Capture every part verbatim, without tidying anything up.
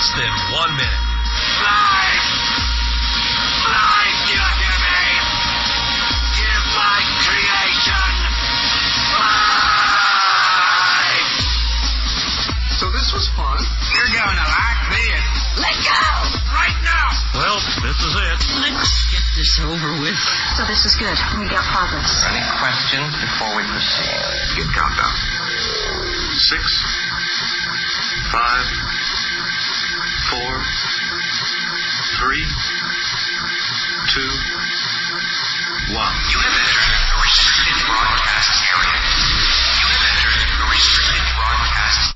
less than one minute. Life! Life, do you hear me? Give my creation life! So this was fun. You're going to like this. Let go! Right now! Well, this is it. Let's get this over with. So this is good. We got progress. Any questions before we proceed? Give countdown. Six, five, four, three, two, one. You have entered a restricted broadcast area. You have entered a restricted broadcast.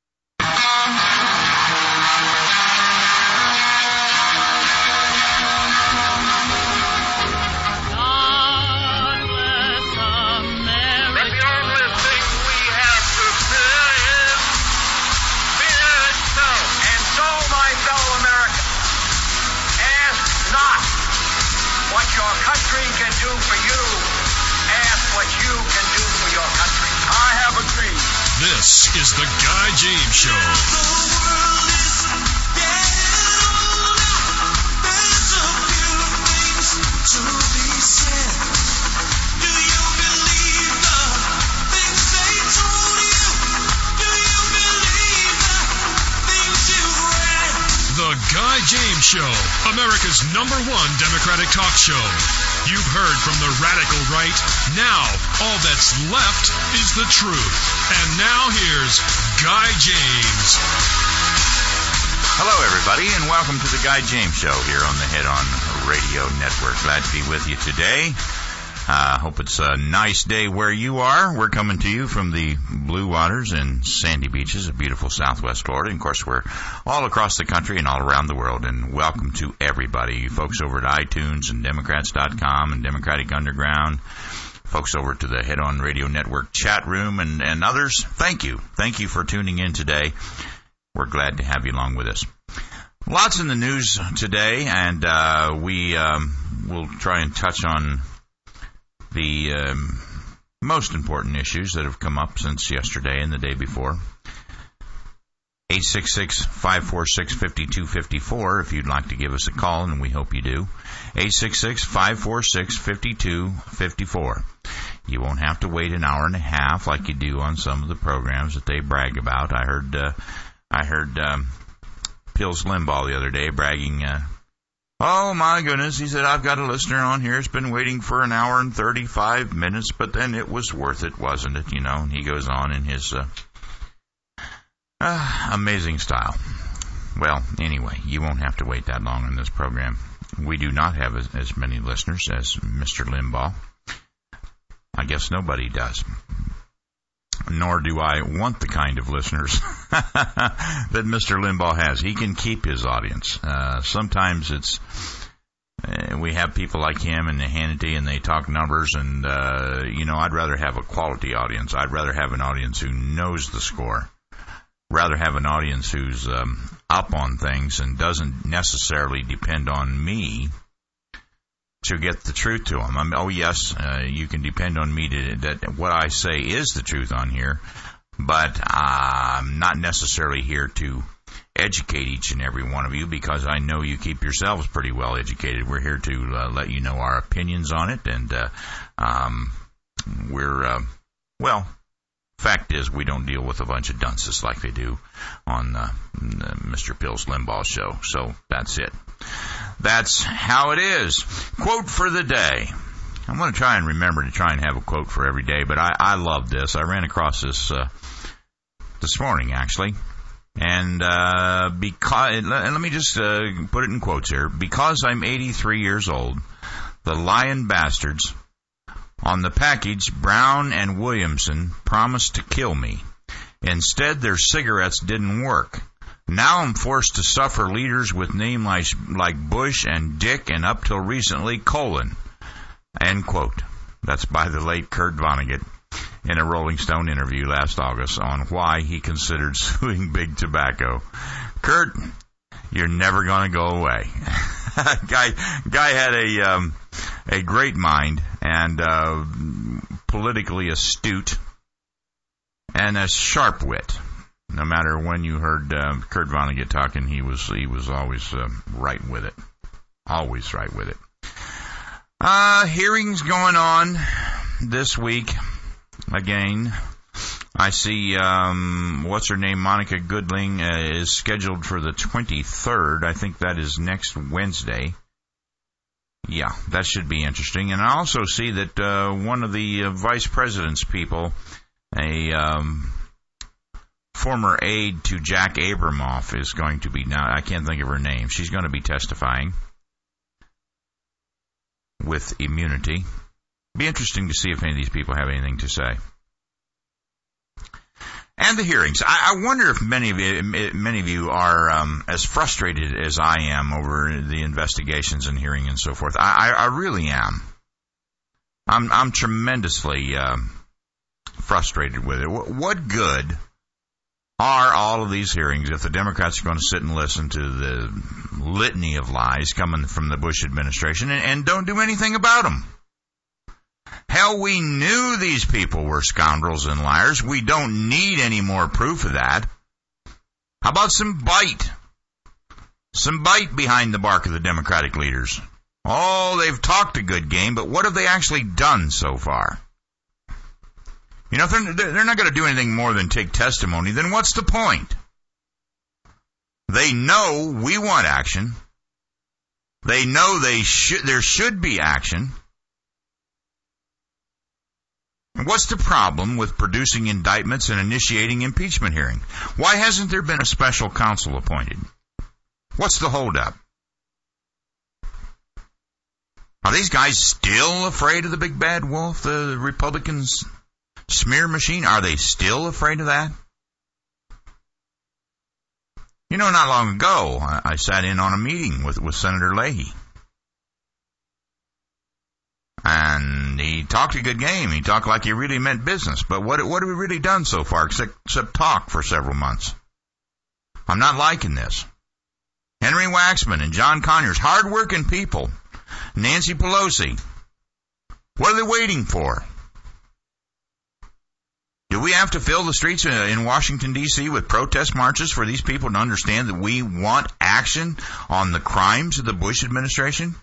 What your country can do for you, ask what you can do for your country. I have a dream. This is the Guy James Show. The world is getting older. There's a few things to be said. Do you believe the things they told you? Do you believe the things you read? The Guy James Show, America's number one Democratic talk show. You've heard from the radical right. Now, all that's left is the truth. And now here's Guy James. Hello, everybody, and welcome to the Guy James Show here on the Head On Radio Network. Glad to be with you today. I uh, hope it's a nice day where you are. We're coming to you from the blue waters and sandy beaches of beautiful Southwest Florida. And, of course, we're all across the country and all around the world. And welcome to everybody. You folks over at iTunes and Democrats dot com and Democratic Underground. Folks over to the Head On Radio Network chat room and, and others. Thank you. Thank you for tuning in today. We're glad to have you along with us. Lots in the news today, and uh, we um, will try and touch on the um, most important issues that have come up since yesterday and the day before. eight six six, five four six, five two five four if you'd like to give us a call, and we hope you do. eight six six, five four six, five two five four. You won't have to wait an hour and a half like you do on some of the programs that they brag about. I heard uh, I heard um, Piers Limbaugh the other day bragging, uh, oh, my goodness, he said, I've got a listener on here. It's been waiting for an hour and thirty-five minutes, but then it was worth it, wasn't it? You know, and he goes on in his uh, uh, amazing style. Well, anyway, you won't have to wait that long on this program. We do not have as, as many listeners as Mister Limbaugh. I guess nobody does. Nor do I want the kind of listeners that Mister Limbaugh has. He can keep his audience. Uh, sometimes it's uh, we have people like him and Hannity, and they talk numbers, and uh, you know, I'd rather have a quality audience. I'd rather have an audience who knows the score. Rather have an audience who's um, up on things and doesn't necessarily depend on me to get the truth to them. I mean, oh, yes, uh, you can depend on me to that what I say is the truth on here, but I'm not necessarily here to educate each and every one of you, because I know you keep yourselves pretty well educated. We're here to uh, let you know our opinions on it, and uh, um, we're, uh, well, fact is, we don't deal with a bunch of dunces like they do on uh, Mister Piers Limbaugh show. So that's it. That's how it is. Quote for the day. I'm going to try and remember to try and have a quote for every day, but I, I love this. I ran across this uh, this morning, actually. And uh, because, and let me just uh, put it in quotes here. Because I'm eighty-three years old, the lying bastards on the package, Brown and Williamson, promised to kill me. Instead, their cigarettes didn't work. Now I'm forced to suffer leaders with names like, like Bush and Dick and up till recently Colin. End quote. That's by the late Kurt Vonnegut in a Rolling Stone interview last August on why he considered suing Big Tobacco. Kurt, you're never going to go away. guy, guy had a um, a great mind and uh, politically astute and a sharp wit. No matter when you heard uh, Kurt Vonnegut talking, he was he was always uh, right with it. Always right with it. Uh, hearings going on this week. Again, I see, um, what's her name, Monica Goodling, uh, is scheduled for the twenty-third. I think that is next Wednesday. Yeah, that should be interesting. And I also see that uh, one of the uh, vice president's people, a um, former aide to Jack Abramoff, is going to be, now I can't think of her name, she's going to be testifying with immunity. Be interesting to see if any of these people have anything to say. And the hearings. I, I wonder if many of you, many of you are um, as frustrated as I am over the investigations and hearing and so forth. I, I, I really am. I'm, I'm tremendously uh, frustrated with it. What, what good are all of these hearings if the Democrats are going to sit and listen to the litany of lies coming from the Bush administration and, and don't do anything about them? Hell, we knew these people were scoundrels and liars. We don't need any more proof of that. How about some bite? Some bite behind the bark of the Democratic leaders. Oh, they've talked a good game, but what have they actually done so far? You know, if they're, they're not going to do anything more than take testimony, then what's the point? They know we want action. They know they should. There should be action. What's the problem with producing indictments and initiating impeachment hearing? Why hasn't there been a special counsel appointed? What's the holdup? Are these guys still afraid of the big bad wolf, the Republicans' smear machine? Are they still afraid of that? You know, not long ago, I, I sat in on a meeting with, with Senator Leahy. And he talked a good game. He talked like he really meant business. But what, what have we really done so far except, except talk for several months? I'm not liking this. Henry Waxman and John Conyers, hard-working people. Nancy Pelosi. What are they waiting for? Do we have to fill the streets in Washington, D C with protest marches for these people to understand that we want action on the crimes of the Bush administration?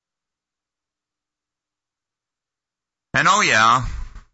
And oh yeah,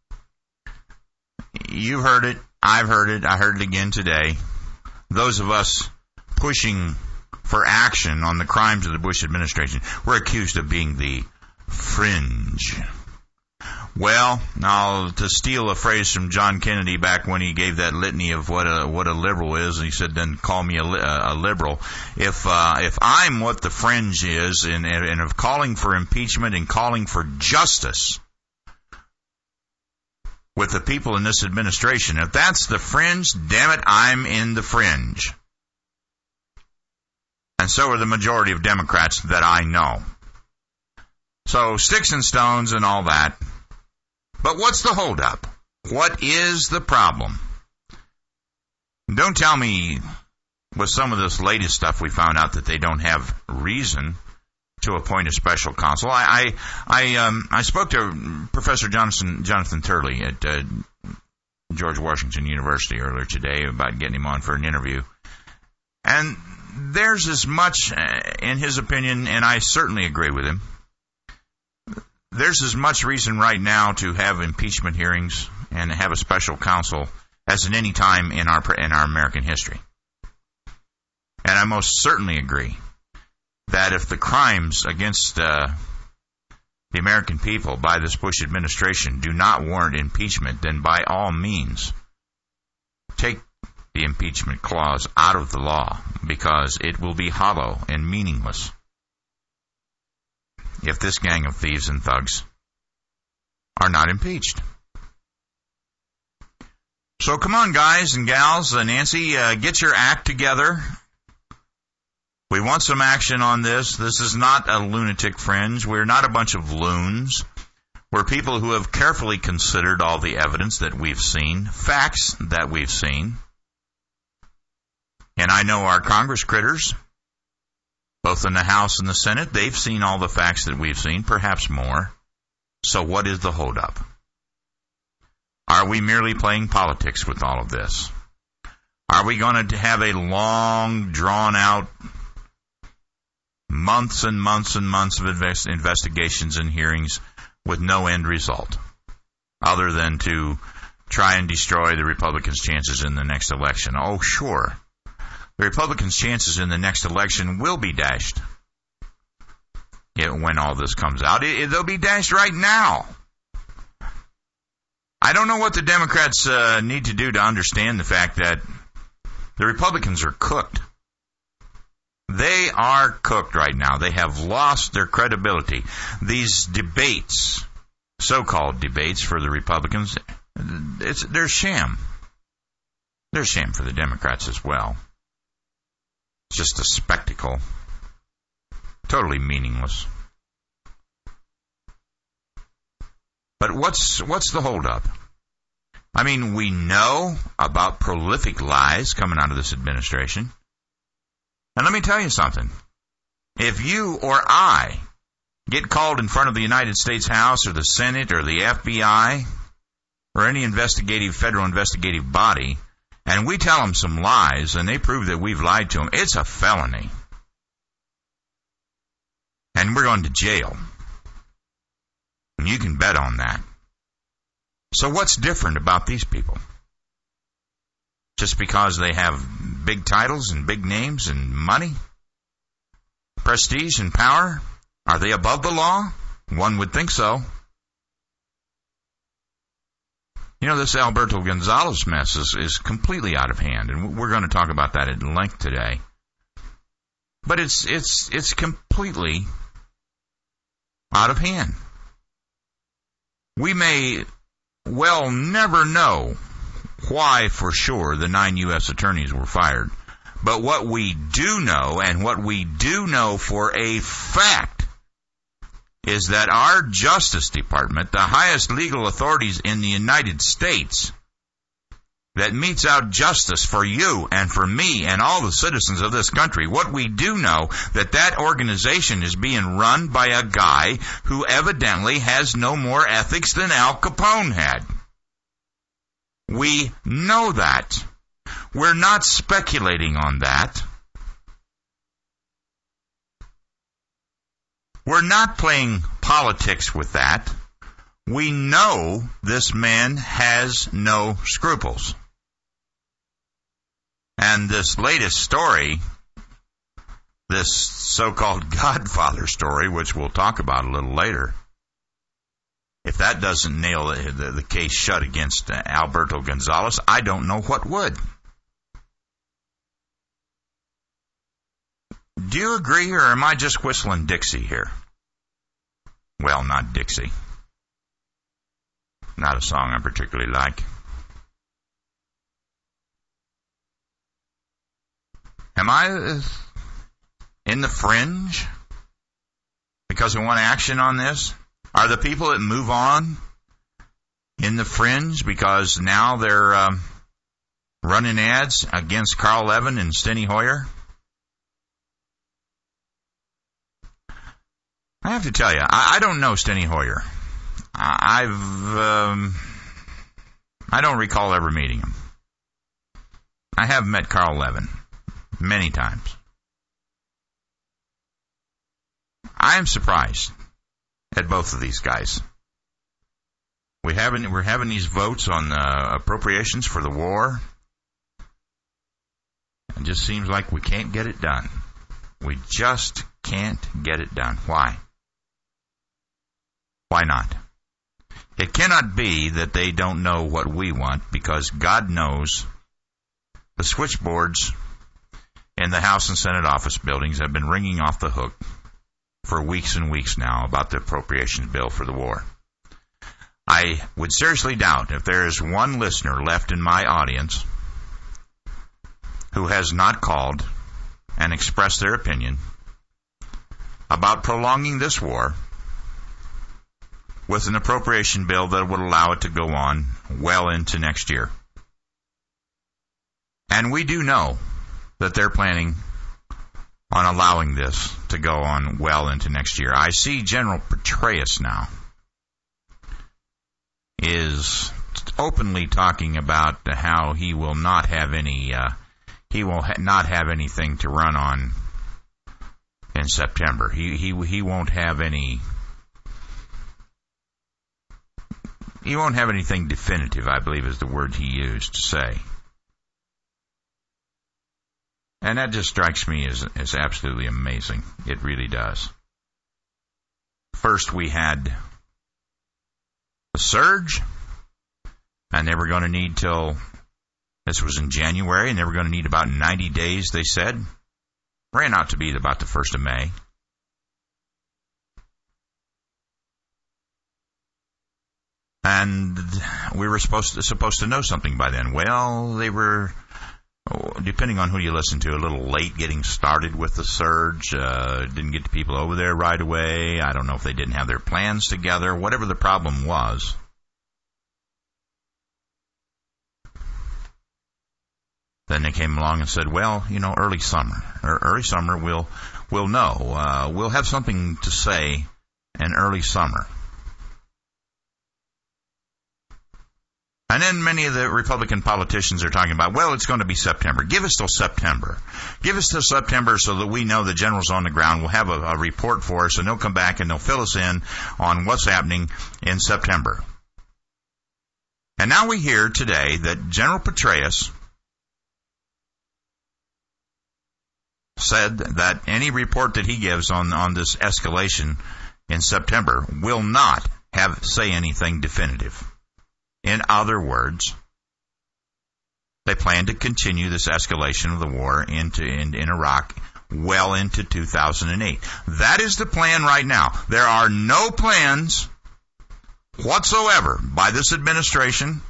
you heard it, I've heard it, I heard it again today. Those of us pushing for action on the crimes of the Bush administration, we're accused of being the fringe. Well, now to steal a phrase from John Kennedy back when he gave that litany of what a what a liberal is, and he said, "Then call me a, a liberal." If uh, if I'm what the fringe is, and, and of calling for impeachment and calling for justice with the people in this administration, if that's the fringe, damn it, I'm in the fringe. And so are the majority of Democrats that I know. So sticks and stones and all that. But what's the holdup? What is the problem? Don't tell me with some of this latest stuff we found out that they don't have reason to appoint a special counsel. I I I, um, I spoke to Professor Jonathan Jonathan Turley at uh, George Washington University earlier today about getting him on for an interview, and there's as much, in his opinion, and I certainly agree with him, there's as much reason right now to have impeachment hearings and have a special counsel as in any time in our in our American history. And I most certainly agree that if the crimes against uh, the American people by this Bush administration do not warrant impeachment, then by all means, take the impeachment clause out of the law, because it will be hollow and meaningless if this gang of thieves and thugs are not impeached. So come on, guys and gals. Uh, Nancy, uh, get your act together. We want some action on this. This is not a lunatic fringe. We're not a bunch of loons. We're people who have carefully considered all the evidence that we've seen, facts that we've seen. And I know our Congress critters, both in the House and the Senate, they've seen all the facts that we've seen, perhaps more. So what is the holdup? Are we merely playing politics with all of this? Are we going to have a long, drawn-out, months and months and months of invest- investigations and hearings with no end result, other than to try and destroy the Republicans' chances in the next election? Oh, sure. The Republicans' chances in the next election will be dashed it, when all this comes out. It, it, they'll be dashed right now. I don't know what the Democrats uh, need to do to understand the fact that the Republicans are cooked. They are cooked right now. They have lost their credibility. These debates, so-called debates for the Republicans, it's, they're sham. They're sham for the Democrats as well. It's just a spectacle. Totally meaningless. But what's what's the holdup? I mean, we know about prolific lies coming out of this administration. And let me tell you something. If you or I get called in front of the United States House or the Senate or the F B I or any investigative, federal investigative body, and we tell them some lies and they prove that we've lied to them, it's a felony. And we're going to jail. And you can bet on that. So what's different about these people? Just because they have big titles and big names and money? Prestige and power? Are they above the law? One would think so. You know, this Alberto Gonzales mess is, is completely out of hand, and we're going to talk about that at length today. But it's it's it's completely out of hand. We may well never know why for sure the nine U S attorneys were fired. But what we do know, and what we do know for a fact, is that our Justice Department, the highest legal authorities in the United States, that metes out justice for you and for me and all the citizens of this country, what we do know, that that organization is being run by a guy who evidently has no more ethics than Al Capone had. We know that. We're not speculating on that. We're not playing politics with that. We know this man has no scruples. And this latest story, this so-called Godfather story, which we'll talk about a little later, if that doesn't nail the, the, the case shut against uh, Alberto Gonzales, I don't know what would. Do you agree, or am I just whistling Dixie here? Well, not Dixie. Not a song I particularly like. Am I in the fringe because I want action on this? Are the people that move on in the fringe because now they're um, running ads against Carl Levin and Steny Hoyer? I have to tell you, I, I don't know Steny Hoyer. I, I've, um, I don't recall ever meeting him. I have met Carl Levin many times. I am surprised at both of these guys. We haven't, we're having these votes on uh, appropriations for the war. It just seems like we can't get it done. We just can't get it done. Why? Why not? It cannot be that they don't know what we want, because God knows the switchboards in the House and Senate office buildings have been ringing off the hook for weeks and weeks now about the appropriations bill for the war. I would seriously doubt if there is one listener left in my audience who has not called and expressed their opinion about prolonging this war with an appropriation bill that would allow it to go on well into next year. And we do know that they're planning on allowing this to go on well into next year. I see General Petraeus now is openly talking about how he will not have any uh, he will ha- not have anything to run on in September. He he he won't have any. He won't have anything definitive, I believe is the word he used to say. And that just strikes me as, as absolutely amazing. It really does. First we had the surge, and they were going to need till, this was in January, and they were going to need about ninety days, they said. Ran out to be about the first of May. And we were supposed to, supposed to know something by then. Well, they were, depending on who you listen to, a little late getting started with the surge. Uh, didn't get the people over there right away. I don't know if they didn't have their plans together. Whatever the problem was. Then they came along and said, well, you know, early summer. Or early summer, we'll, we'll know. Uh, we'll have something to say in early summer. And then many of the Republican politicians are talking about, well, it's going to be September. Give us till September. Give us till September so that we know the generals on the ground will have a, a report for us, and they'll come back and they'll fill us in on what's happening in September. And now we hear today that General Petraeus said that any report that he gives on, on this escalation in September will not have say anything definitive. In other words, they plan to continue this escalation of the war into in, in Iraq well into two thousand eight. That is the plan right now. There are no plans whatsoever by this administration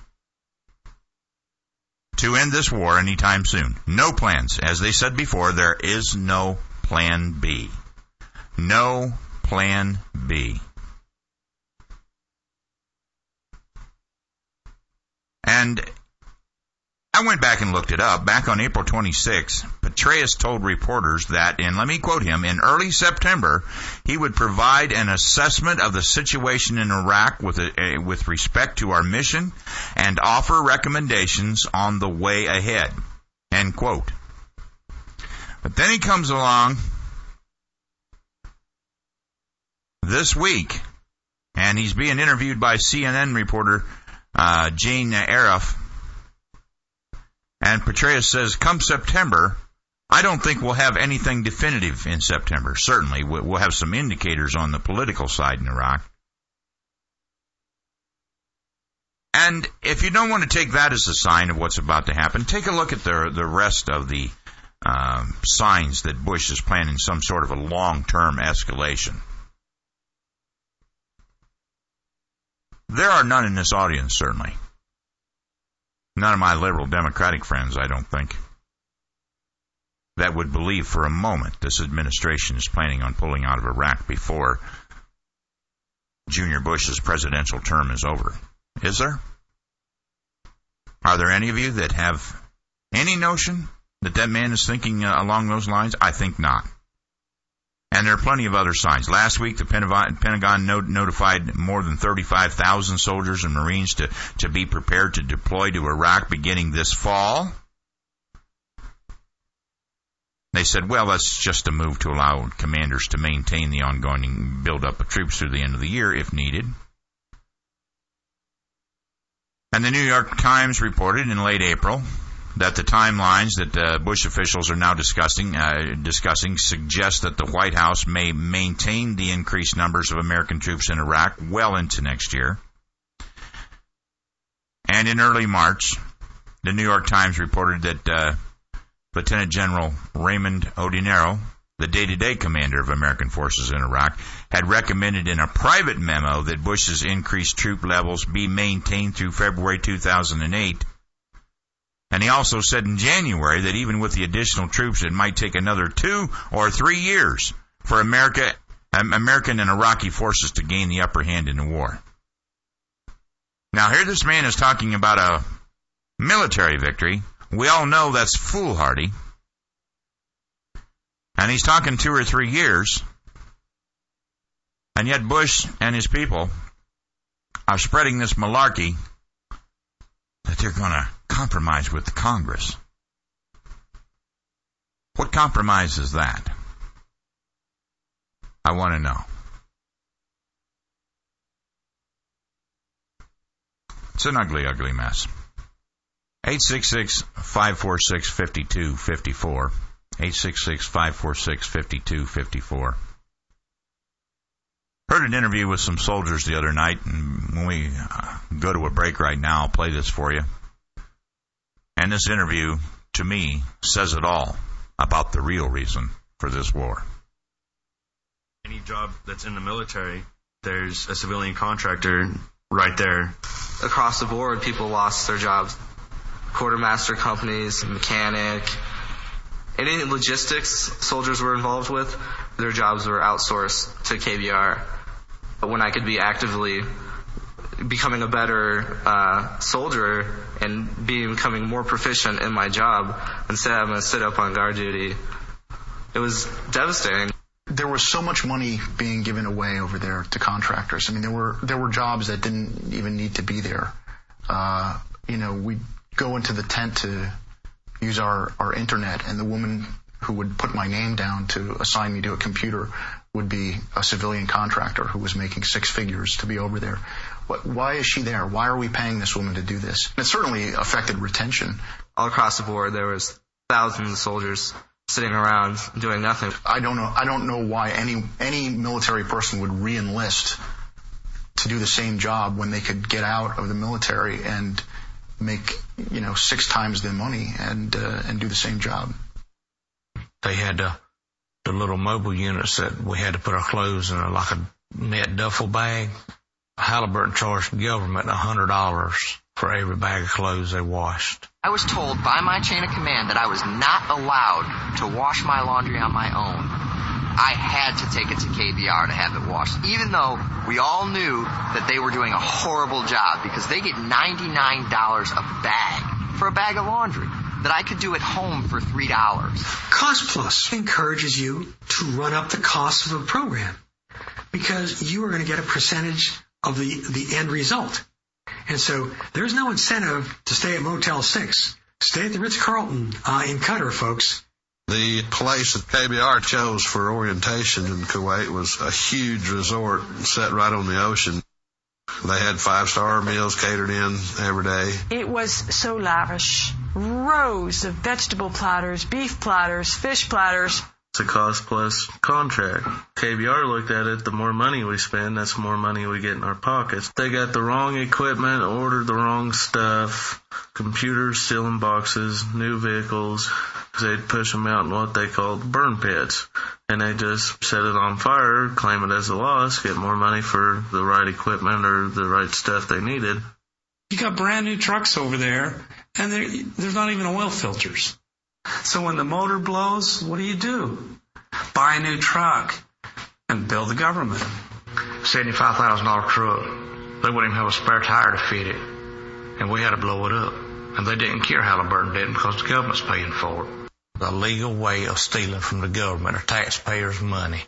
to end this war anytime soon. No plans. As they said before, there is no plan B. No plan B. And I went back and looked it up. Back on April twenty-sixth, Petraeus told reporters that, and let me quote him, in early September, he would provide an assessment of the situation in Iraq with a, with respect to our mission and offer recommendations on the way ahead. End quote. But then he comes along this week, and he's being interviewed by C N N reporter Uh, Jane Arif, and Petraeus says, come September, I don't think we'll have anything definitive in September. Certainly, we'll have some indicators on the political side in Iraq. And if you don't want to take that as a sign of what's about to happen, take a look at the, the rest of the um, signs that Bush is planning some sort of a long-term escalation. There are none in this audience, certainly. None of my liberal Democratic friends, I don't think, that would believe for a moment this administration is planning on pulling out of Iraq before Junior Bush's presidential term is over. Is there? Are there any of you that have any notion that that man is thinking uh, along those lines? I think not. And there are plenty of other signs. Last week, the Pentagon notified more than thirty-five thousand soldiers and Marines to, to be prepared to deploy to Iraq beginning this fall. They said, well, that's just a move to allow commanders to maintain the ongoing buildup of troops through the end of the year if needed. And the New York Times reported in late April that the timelines that uh, Bush officials are now discussing uh, discussing suggest that the White House may maintain the increased numbers of American troops in Iraq well into next year. And in early March, the New York Times reported that uh, Lieutenant General Raymond Odinero, the day-to-day commander of American forces in Iraq, had recommended in a private memo that Bush's increased troop levels be maintained through February two thousand eight. And he also said in January that even with the additional troops, it might take another two or three years for America, American and Iraqi forces to gain the upper hand in the war. Now, here this man is talking about a military victory. We all know that's foolhardy. And he's talking two or three years. And yet Bush and his people are spreading this malarkey that they're going to compromise with the Congress. What compromise is that? I want to know. It's an ugly, ugly mess. eight six six, five four six, five two five four. eight six six, five four six, five two five four. Heard an interview with some soldiers the other night, and when we uh, go to a break right now, I'll play this for you. And this interview, to me, says it all about the real reason for this war. Any job that's in the military, there's a civilian contractor right there. Across the board, people lost their jobs. Quartermaster companies, mechanic, any logistics soldiers were involved with, their jobs were outsourced to K B R. But when I could be actively becoming a better uh, soldier and becoming more proficient in my job, instead of having to sit up on guard duty, it was devastating. There was so much money being given away over there to contractors. I mean, there were there were jobs that didn't even need to be there. Uh, you know, we'd go into the tent to use our, our internet, and the woman who would put my name down to assign me to a computer would be a civilian contractor who was making six figures to be over there. What, why is she there? Why are we paying this woman to do this? And it certainly affected retention. All across the board, there was thousands of soldiers sitting around doing nothing. I don't know. I don't know why any any military person would re-enlist to do the same job when they could get out of the military and make, you know, six times the money and uh, and do the same job. They had uh, the little mobile units that we had to put our clothes in, like a net duffel bag. Halliburton charged the government one hundred dollars for every bag of clothes they washed. I was told by my chain of command that I was not allowed to wash my laundry on my own. I had to take it to K B R to have it washed, even though we all knew that they were doing a horrible job, because they get ninety-nine dollars a bag for a bag of laundry that I could do at home for three dollars. Cost Plus encourages you to run up the cost of a program because you are going to get a percentage of the, the end result. And so there's no incentive to stay at Motel six. Stay at the Ritz-Carlton uh, in Qatar, folks. The place that K B R chose for orientation in Kuwait was a huge resort set right on the ocean. They had five-star meals catered in every day. It was so lavish. Rows of vegetable platters, beef platters, fish platters. It's a cost-plus contract. K B R looked at it, the more money we spend, that's the more money we get in our pockets. They got the wrong equipment, ordered the wrong stuff, computers still in boxes, new vehicles. They'd push them out in what they called burn pits. And they just set it on fire, claim it as a loss, get more money for the right equipment or the right stuff they needed. You got brand new trucks over there, and there's not even oil filters. So when the motor blows, what do you do? Buy a new truck and build the government. seventy-five thousand dollars truck. They wouldn't even have a spare tire to fit it. And we had to blow it up. And they didn't care Halliburton didn't because the government's paying for it. The legal way of stealing from the government or taxpayers' money.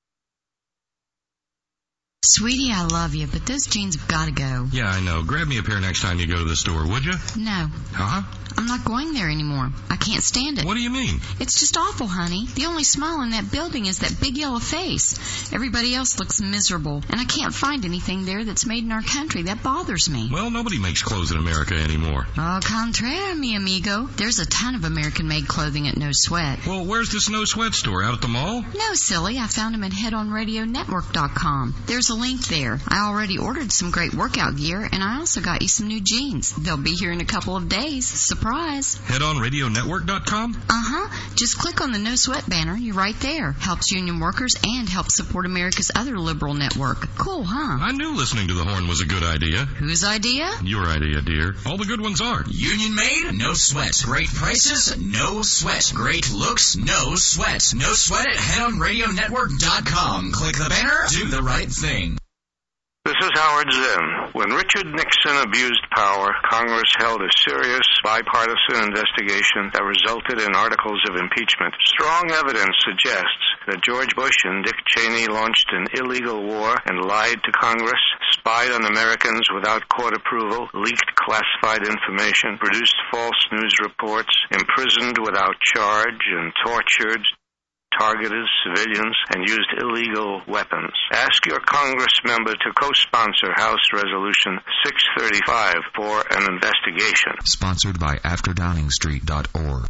Sweetie, I love you, but those jeans have got to go. Yeah, I know. Grab me a pair next time you go to the store, would you? No. Huh? I'm not going there anymore. I can't stand it. What do you mean? It's just awful, honey. The only smile in that building is that big yellow face. Everybody else looks miserable, and I can't find anything there that's made in our country. That bothers me. Well, nobody makes clothes in America anymore. Au contraire, mi amigo. There's a ton of American-made clothing at No Sweat. Well, where's this No Sweat store? Out at the mall? No, silly. I found them at head on radio network dot com. There's a link there. I already ordered some great workout gear, and I also got you some new jeans. They'll be here in a couple of days. Surprise. head on radio network dot com? Uh-huh. Just click on the No Sweat banner. You're right there. Helps union workers and helps support America's other liberal network. Cool, huh? I knew listening to the horn was a good idea. Whose idea? Your idea, dear. All the good ones are. Union made? No sweat. Great prices? No sweat. Great looks? No sweat. No sweat at head on radio network dot com. Click the banner. Do the right thing. This is Howard Zinn. When Richard Nixon abused power, Congress held a serious bipartisan investigation that resulted in articles of impeachment. Strong evidence suggests that George Bush and Dick Cheney launched an illegal war and lied to Congress, spied on Americans without court approval, leaked classified information, produced false news reports, imprisoned without charge, and tortured, targeted civilians, and used illegal weapons. Ask your Congress member to co-sponsor House Resolution six thirty-five for an investigation. Sponsored by after downing street dot org.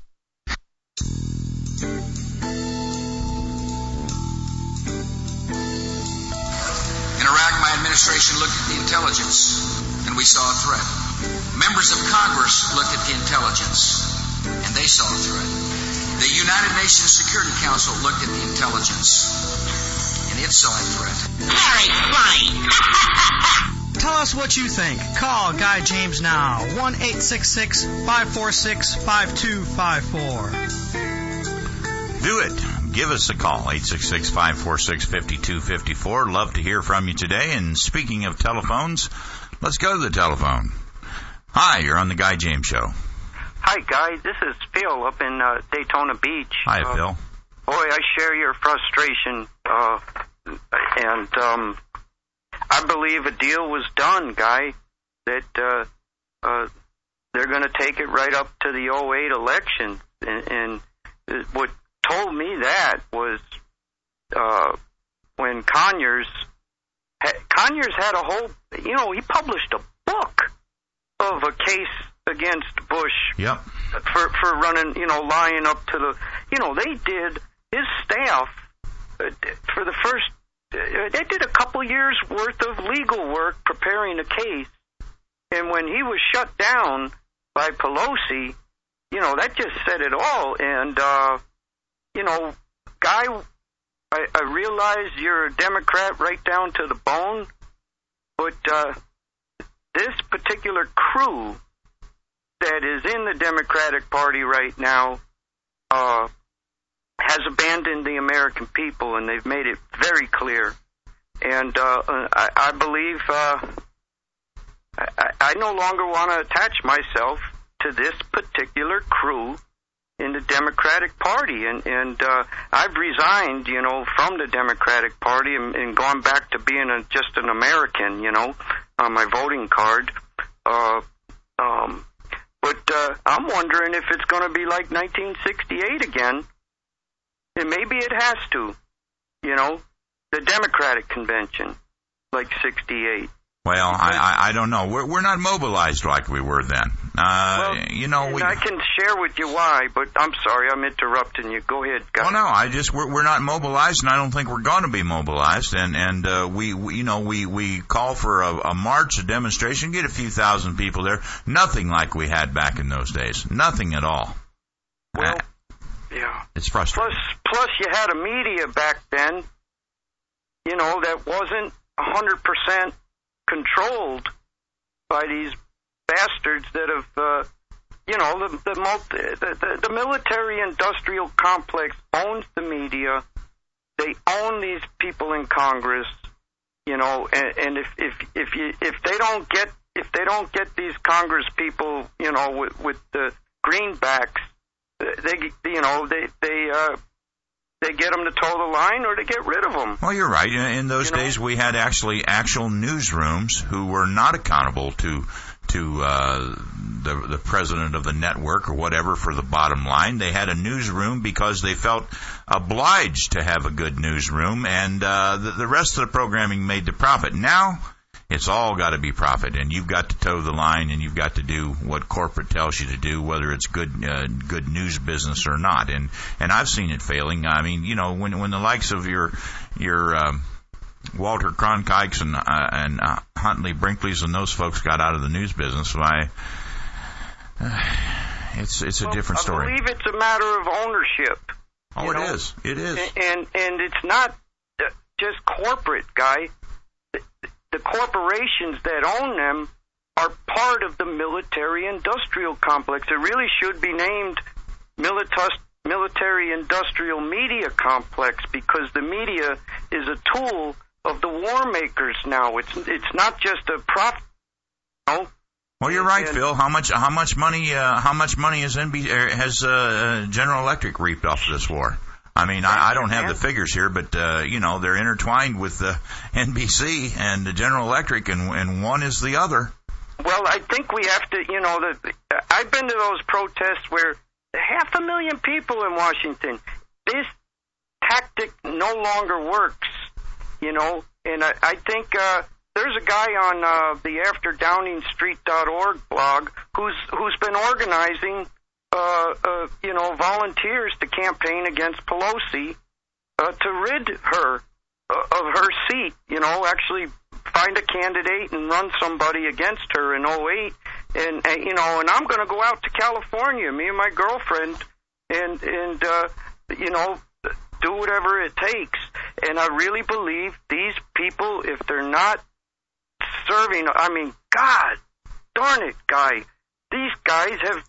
In Iraq, my administration looked at the intelligence, and we saw a threat. Members of Congress looked at the intelligence, and they saw a threat. The United Nations Security Council looked at the intelligence, and it saw a threat. Very funny. Tell us what you think. Call Guy James now. one eight six six, five four six, five two five four. Do it. Give us a call, eight six six, five four six, five two five four. Love to hear from you today. And speaking of telephones, let's go to the telephone. Hi, you're on the Guy James Show. Hi, Guy. This is Phil up in uh, Daytona Beach. Hi, uh, Phil. Boy, I share your frustration, uh, and um, I believe a deal was done, Guy, that uh, uh, they're going to take it right up to the oh eight election. And, and what told me that was uh, when Conyers, ha- Conyers had a whole, you know, he published a book of a case against Bush. Yep. For for running, you know, lying up to the, you know, they did, his staff, uh, for the first, uh, they did a couple years worth of legal work preparing a case, and when he was shut down by Pelosi, you know, that just said it all, and, uh, you know, Guy, I, I realize you're a Democrat right down to the bone, but uh, this particular crew that is in the Democratic Party right now uh, has abandoned the American people, and they've made it very clear. And uh, I, I believe uh, I, I no longer want to attach myself to this particular crew in the Democratic Party. And, and uh, I've resigned, you know, from the Democratic Party and, and gone back to being a, just an American, you know, on my voting card. Uh, um, But uh, I'm wondering if it's going to be like nineteen sixty-eight again. And maybe it has to, you know, the Democratic Convention, like sixty-eight. Well, I, I, I don't know. We're, we're not mobilized like we were then. Uh, well, you know, we. I can share with you why, but I'm sorry, I'm interrupting you. Go ahead, guys. Oh no, I just we're, we're not mobilized, and I don't think we're going to be mobilized. And and uh, we, we you know we we call for a, a march, a demonstration, get a few thousand people there. Nothing like we had back in those days. Nothing at all. Well, uh, yeah, it's frustrating. Plus, plus you had a media back then, you know, that wasn't a hundred percent controlled by these bastards that have, uh, you know, the the, multi, the the the military-industrial complex owns the media. They own these people in Congress, you know, and, and if if if you if they don't get if they don't get these Congress people, you know, with with the greenbacks, they you know they they uh, they get them to toe the line or they get rid of them. Well, you're right. In those you days, know? we had actually actual newsrooms who were not accountable to to uh, the the president of the network or whatever for the bottom line. They had a newsroom because they felt obliged to have a good newsroom, and uh, the, the rest of the programming made the profit. Now, it's all got to be profit, and you've got to toe the line, and you've got to do what corporate tells you to do, whether it's good uh, good news business or not. And and I've seen it failing. I mean, you know, when when the likes of your your um, Walter Cronkikes and uh, and uh, Huntley Brinkley's and those folks got out of the news business, why? Uh, it's it's a well, different story. I believe it's a matter of ownership. Oh, it know? is. It is. And, and and it's not just corporate, Guy. The corporations that own them are part of the military-industrial complex. It really should be named militus- military-industrial media complex because the media is a tool of the war makers now. It's it's not just a profit. You know? Well, you're right, and, Phil. How much how much money uh, how much money has N B C, has uh, General Electric reaped off of this war? I mean, I, I don't have the figures here, but, uh, you know, they're intertwined with the N B C and the General Electric, and, and one is the other. Well, I think we have to, you know, the, I've been to those protests where half a million people in Washington, this tactic no longer works, you know, and I, I think uh, there's a guy on uh, the after downing street dot org blog who's who's been organizing Uh, uh, you know, volunteers to campaign against Pelosi uh, to rid her uh, of her seat. You know, actually find a candidate and run somebody against her in oh eight. And, and you know, and I'm going to go out to California, me and my girlfriend, and and uh, you know, do whatever it takes. And I really believe these people, if they're not serving, I mean, God darn it, guy, these guys have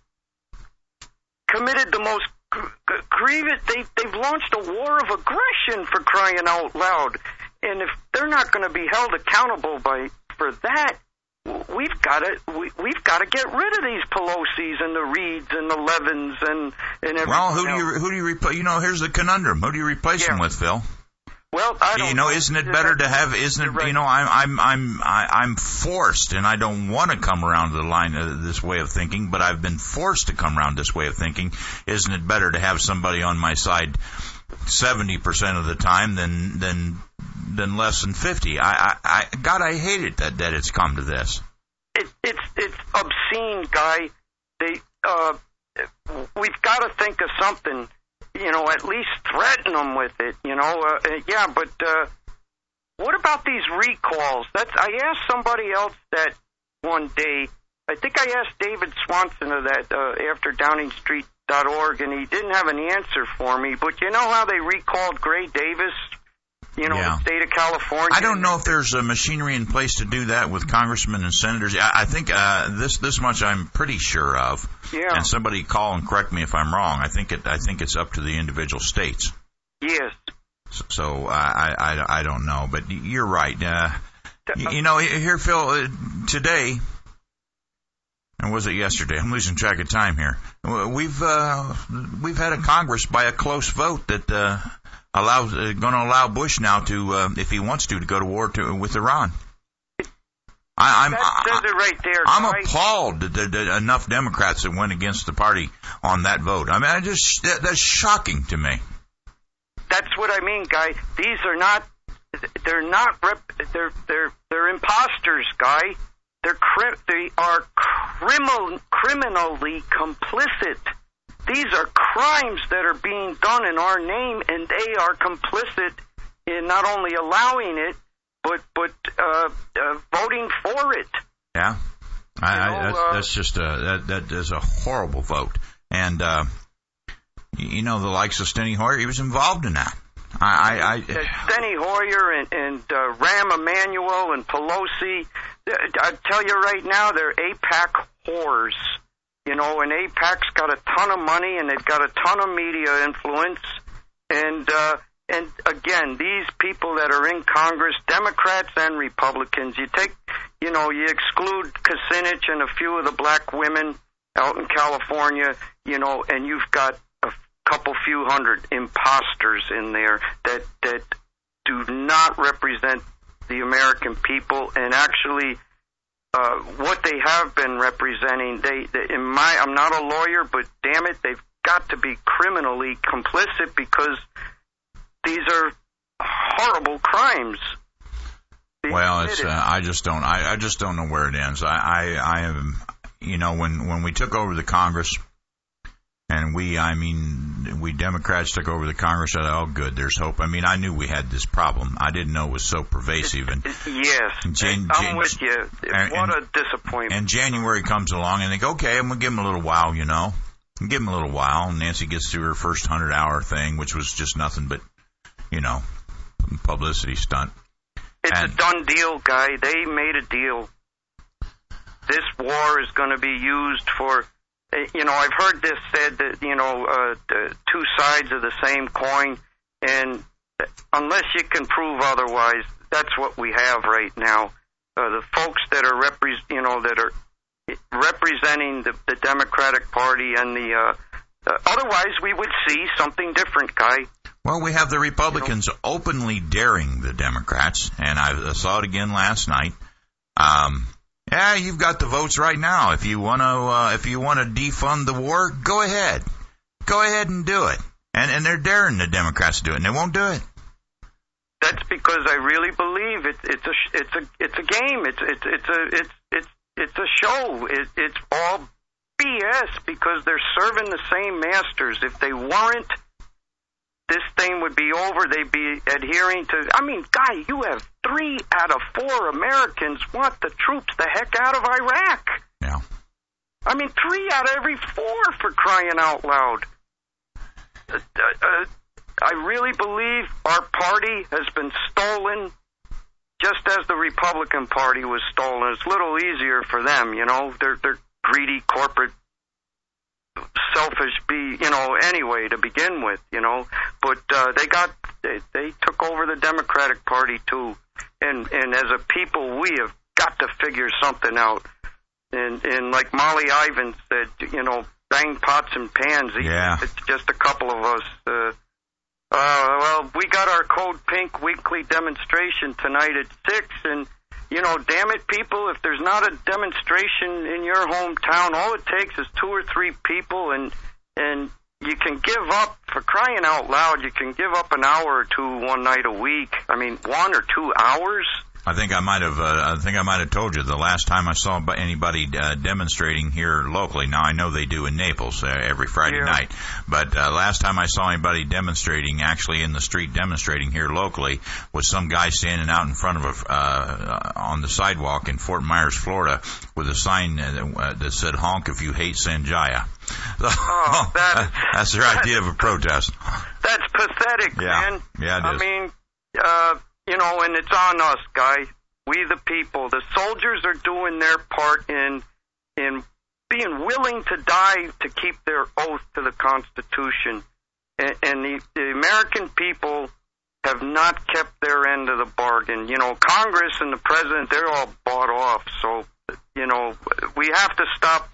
committed the most g- grievous, they, they've launched a war of aggression, for crying out loud. And if they're not going to be held accountable by for that, we've got to we, we've got to get rid of these Pelosi's and the Reeds and the Levins and and everything. Well, who else. do you who do you replace? You know, here's the conundrum. Who do you replace Yeah. them with, Phil? Well, I don't you know, isn't it better to have? Isn't it? You know, I'm I'm I'm I, I'm forced, and I don't want to come around to the line of this way of thinking, but I've been forced to come around this way of thinking. Isn't it better to have somebody on my side seventy percent of the time than than than less than fifty? I, I, I God, I hate it that that it's come to this. It, it's it's obscene, guy. They uh, we've got to think of something. You know, at least threaten them with it. You know, uh, yeah. But uh, what about these recalls? That's I asked somebody else that one day. I think I asked David Swanson of that uh, after downing street dot org, and he didn't have an answer for me. But you know how they recalled Gray Davis? You know, Yeah. the state of California. I don't know if there's a machinery in place to do that with congressmen and senators. I, I think uh, this this much I'm pretty sure of. Yeah. And somebody call and correct me if I'm wrong. I think it I think it's up to the individual states. Yes. So, so I, I I don't know, but you're right. Uh, you, you know, here, Phil, uh, today. Or was it yesterday? I'm losing track of time here. We've uh, we've had a Congress by a close vote that uh, allows uh, going to allow Bush now to, uh, if he wants to, to go to war to, with Iran. I, I'm That says it right there. I'm Guy. appalled that there there are enough Democrats that went against the party on that vote. I mean, I just that, that's shocking to me. That's what I mean, guy. These are not. They're not. Rep, they're they're they're imposters, guy. They're cri- they are criminal, criminally complicit. These are crimes that are being done in our name, and they are complicit in not only allowing it, but but uh, uh, voting for it. Yeah, I, You know, I, that's, uh, that's just a that that is a horrible vote, and uh, you know the likes of Steny Hoyer, he was involved in that. I, I, I Steny Hoyer and, and uh, Rahm Emanuel and Pelosi. I tell you right now, they're AIPAC whores. You know, and AIPAC's got a ton of money and they've got a ton of media influence. And uh, and again, these people that are in Congress, Democrats and Republicans, you take, you know, you exclude Kucinich and a few of the black women out in California, you know, and you've got a couple few hundred imposters in there that that do not represent the American people, and actually uh, what they have been representing, they, they in my I'm not a lawyer, but damn it, they've got to be criminally complicit because these are horrible crimes. well, it's uh, I just don't I, I just don't know where it ends. I, I I am you know when when we took over the Congress. And we, I mean, we Democrats took over the Congress. I thought, oh, good, there's hope. I mean, I knew we had this problem. I didn't know it was so pervasive. And yes, Jan- I'm Jan- with you. and- What a disappointment. And January comes along, and they go, okay, I'm going to give them a little while, you know. Give them a little while. And Nancy gets through her first hundred-hour thing, which was just nothing but, you know, publicity stunt. It's and, a done deal, guy. They made a deal. This war is going to be used for... You know, I've heard this said that, you know, uh, the two sides of the same coin, and unless you can prove otherwise, that's what we have right now. Uh, the folks that are, repre- you know, that are representing the, the Democratic Party and the, uh, uh, otherwise we would see something different, Guy. Well, we have the Republicans you know? openly daring the Democrats, and I saw it again last night. Um, yeah, you've got the votes right now. If you want to, uh, if you want to defund the war, go ahead, go ahead and do it. And and they're daring the Democrats to do it, and they won't do it. That's because I really believe it's it's a it's a it's a game. It's it's it's a it's it's it's a show. It, it's all B S because they're serving the same masters. If they weren't, this thing would be over. They'd be adhering to. I mean, guy, you have three out of four Americans want the troops the heck out of Iraq. Yeah. I mean, three out of every four, for crying out loud. Uh, uh, I really believe our party has been stolen, just as the Republican Party was stolen. It's a little easier for them, you know. They're they're greedy, corporate, selfish, be you know. Anyway, to begin with, you know. But uh, they got they, they took over the Democratic Party too, and and as a people, we have got to figure something out. And and like Molly Ivins said, you know, bang pots and pans. Yeah. It's just a couple of us. Uh, uh, well, we got our Code Pink weekly demonstration tonight at six, and, you know, damn it, people, if there's not a demonstration in your hometown, all it takes is two or three people, and and you can give up, for crying out loud, you can give up an hour or two one night a week. I mean, one or two hours. I think I might have. Uh, I think I might have told you the last time I saw anybody uh, demonstrating here locally. Now I know they do in Naples uh, every Friday yeah. night, but uh, last time I saw anybody demonstrating, actually in the street demonstrating here locally, was some guy standing out in front of a uh, on the sidewalk in Fort Myers, Florida, with a sign uh, that said "Honk if you hate Sanjaya." So, oh, that, that's their idea of a protest. That's pathetic, yeah. man. Yeah, it is. I mean. Uh, You know, and it's on us, guy. We the people. The soldiers are doing their part in in being willing to die to keep their oath to the Constitution. And, and the, the American people have not kept their end of the bargain. You know, Congress and the President, they're all bought off. So, you know, we have to stop.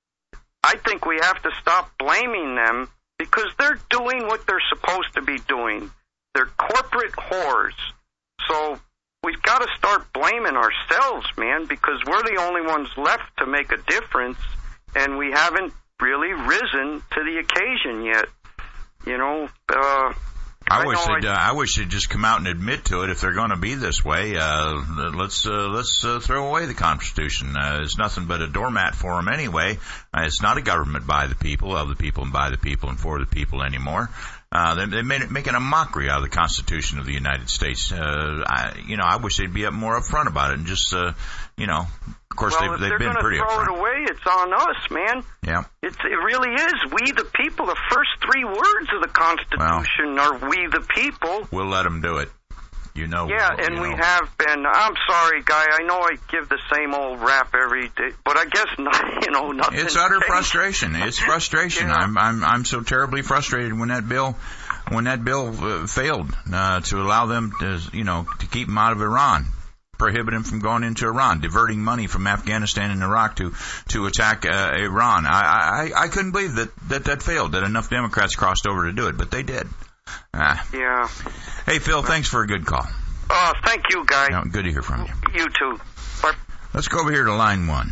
I think we have to stop blaming them because they're doing what they're supposed to be doing. They're corporate whores. So we've got to start blaming ourselves, man, because we're the only ones left to make a difference, and we haven't really risen to the occasion yet. You know, uh, I, I wish know they'd. I, Uh, I wish they'd just come out and admit to it if they're going to be this way. Uh, let's uh, let's uh, throw away the Constitution. Uh, it's nothing but a doormat for them anyway. Uh, it's not a government by the people, of the people, and by the people, and for the people anymore. Uh, they, they made it, making a mockery out of the Constitution of the United States. Uh, I, you know, I wish they'd be up more upfront about it and just, uh, you know, of course well, they've, they've been pretty upfront. If they're going to upfront. throw it away, it's on us, man. Yeah. It's, it really is. We the people. The first three words of the Constitution well, are we the people. We'll let them do it. You know. Yeah, we'll, and you we know. have been. I'm sorry, guy. I know I give the same old rap every day, but I guess not. You know, nothing. It's utter changed. frustration. It's frustration. yeah. I'm I'm I'm so terribly frustrated when that bill when that bill uh, failed uh, to allow them to you know to keep them out of Iran, prohibit them from going into Iran, diverting money from Afghanistan and Iraq to to attack uh, Iran. I, I I couldn't believe that, that that failed. That enough Democrats crossed over to do it, but they did. Ah. Yeah. Hey, Phil, thanks for a good call. Oh, thank you, guy. No, good to hear from you. You too. Bye. Let's go over here to line one.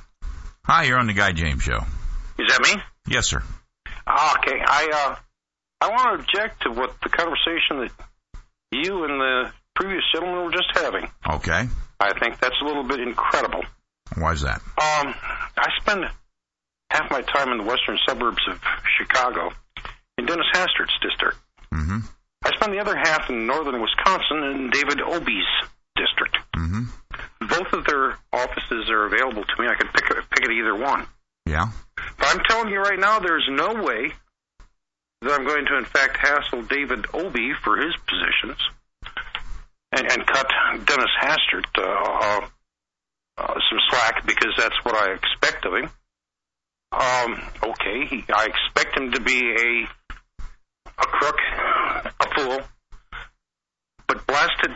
Hi, you're on the Guy James Show. Is that me? Yes, sir. Okay, I uh, I want to object to what the conversation that you and the previous gentleman were just having. Okay. I think that's a little bit incredible. Why is that? Um, I spend half my time in the western suburbs of Chicago, in Dennis Hastert's district. Mm-hmm. I spend the other half in northern Wisconsin in David Obey's district. Mm-hmm. Both of their offices are available to me. I can pick, pick at either one. Yeah. But I'm telling you right now, there's no way that I'm going to, in fact, hassle David Obey for his positions and, and cut Dennis Hastert uh, uh, uh, some slack, because that's what I expect of him. Um, okay, he, I expect him to be a a crook, a fool, but blasted,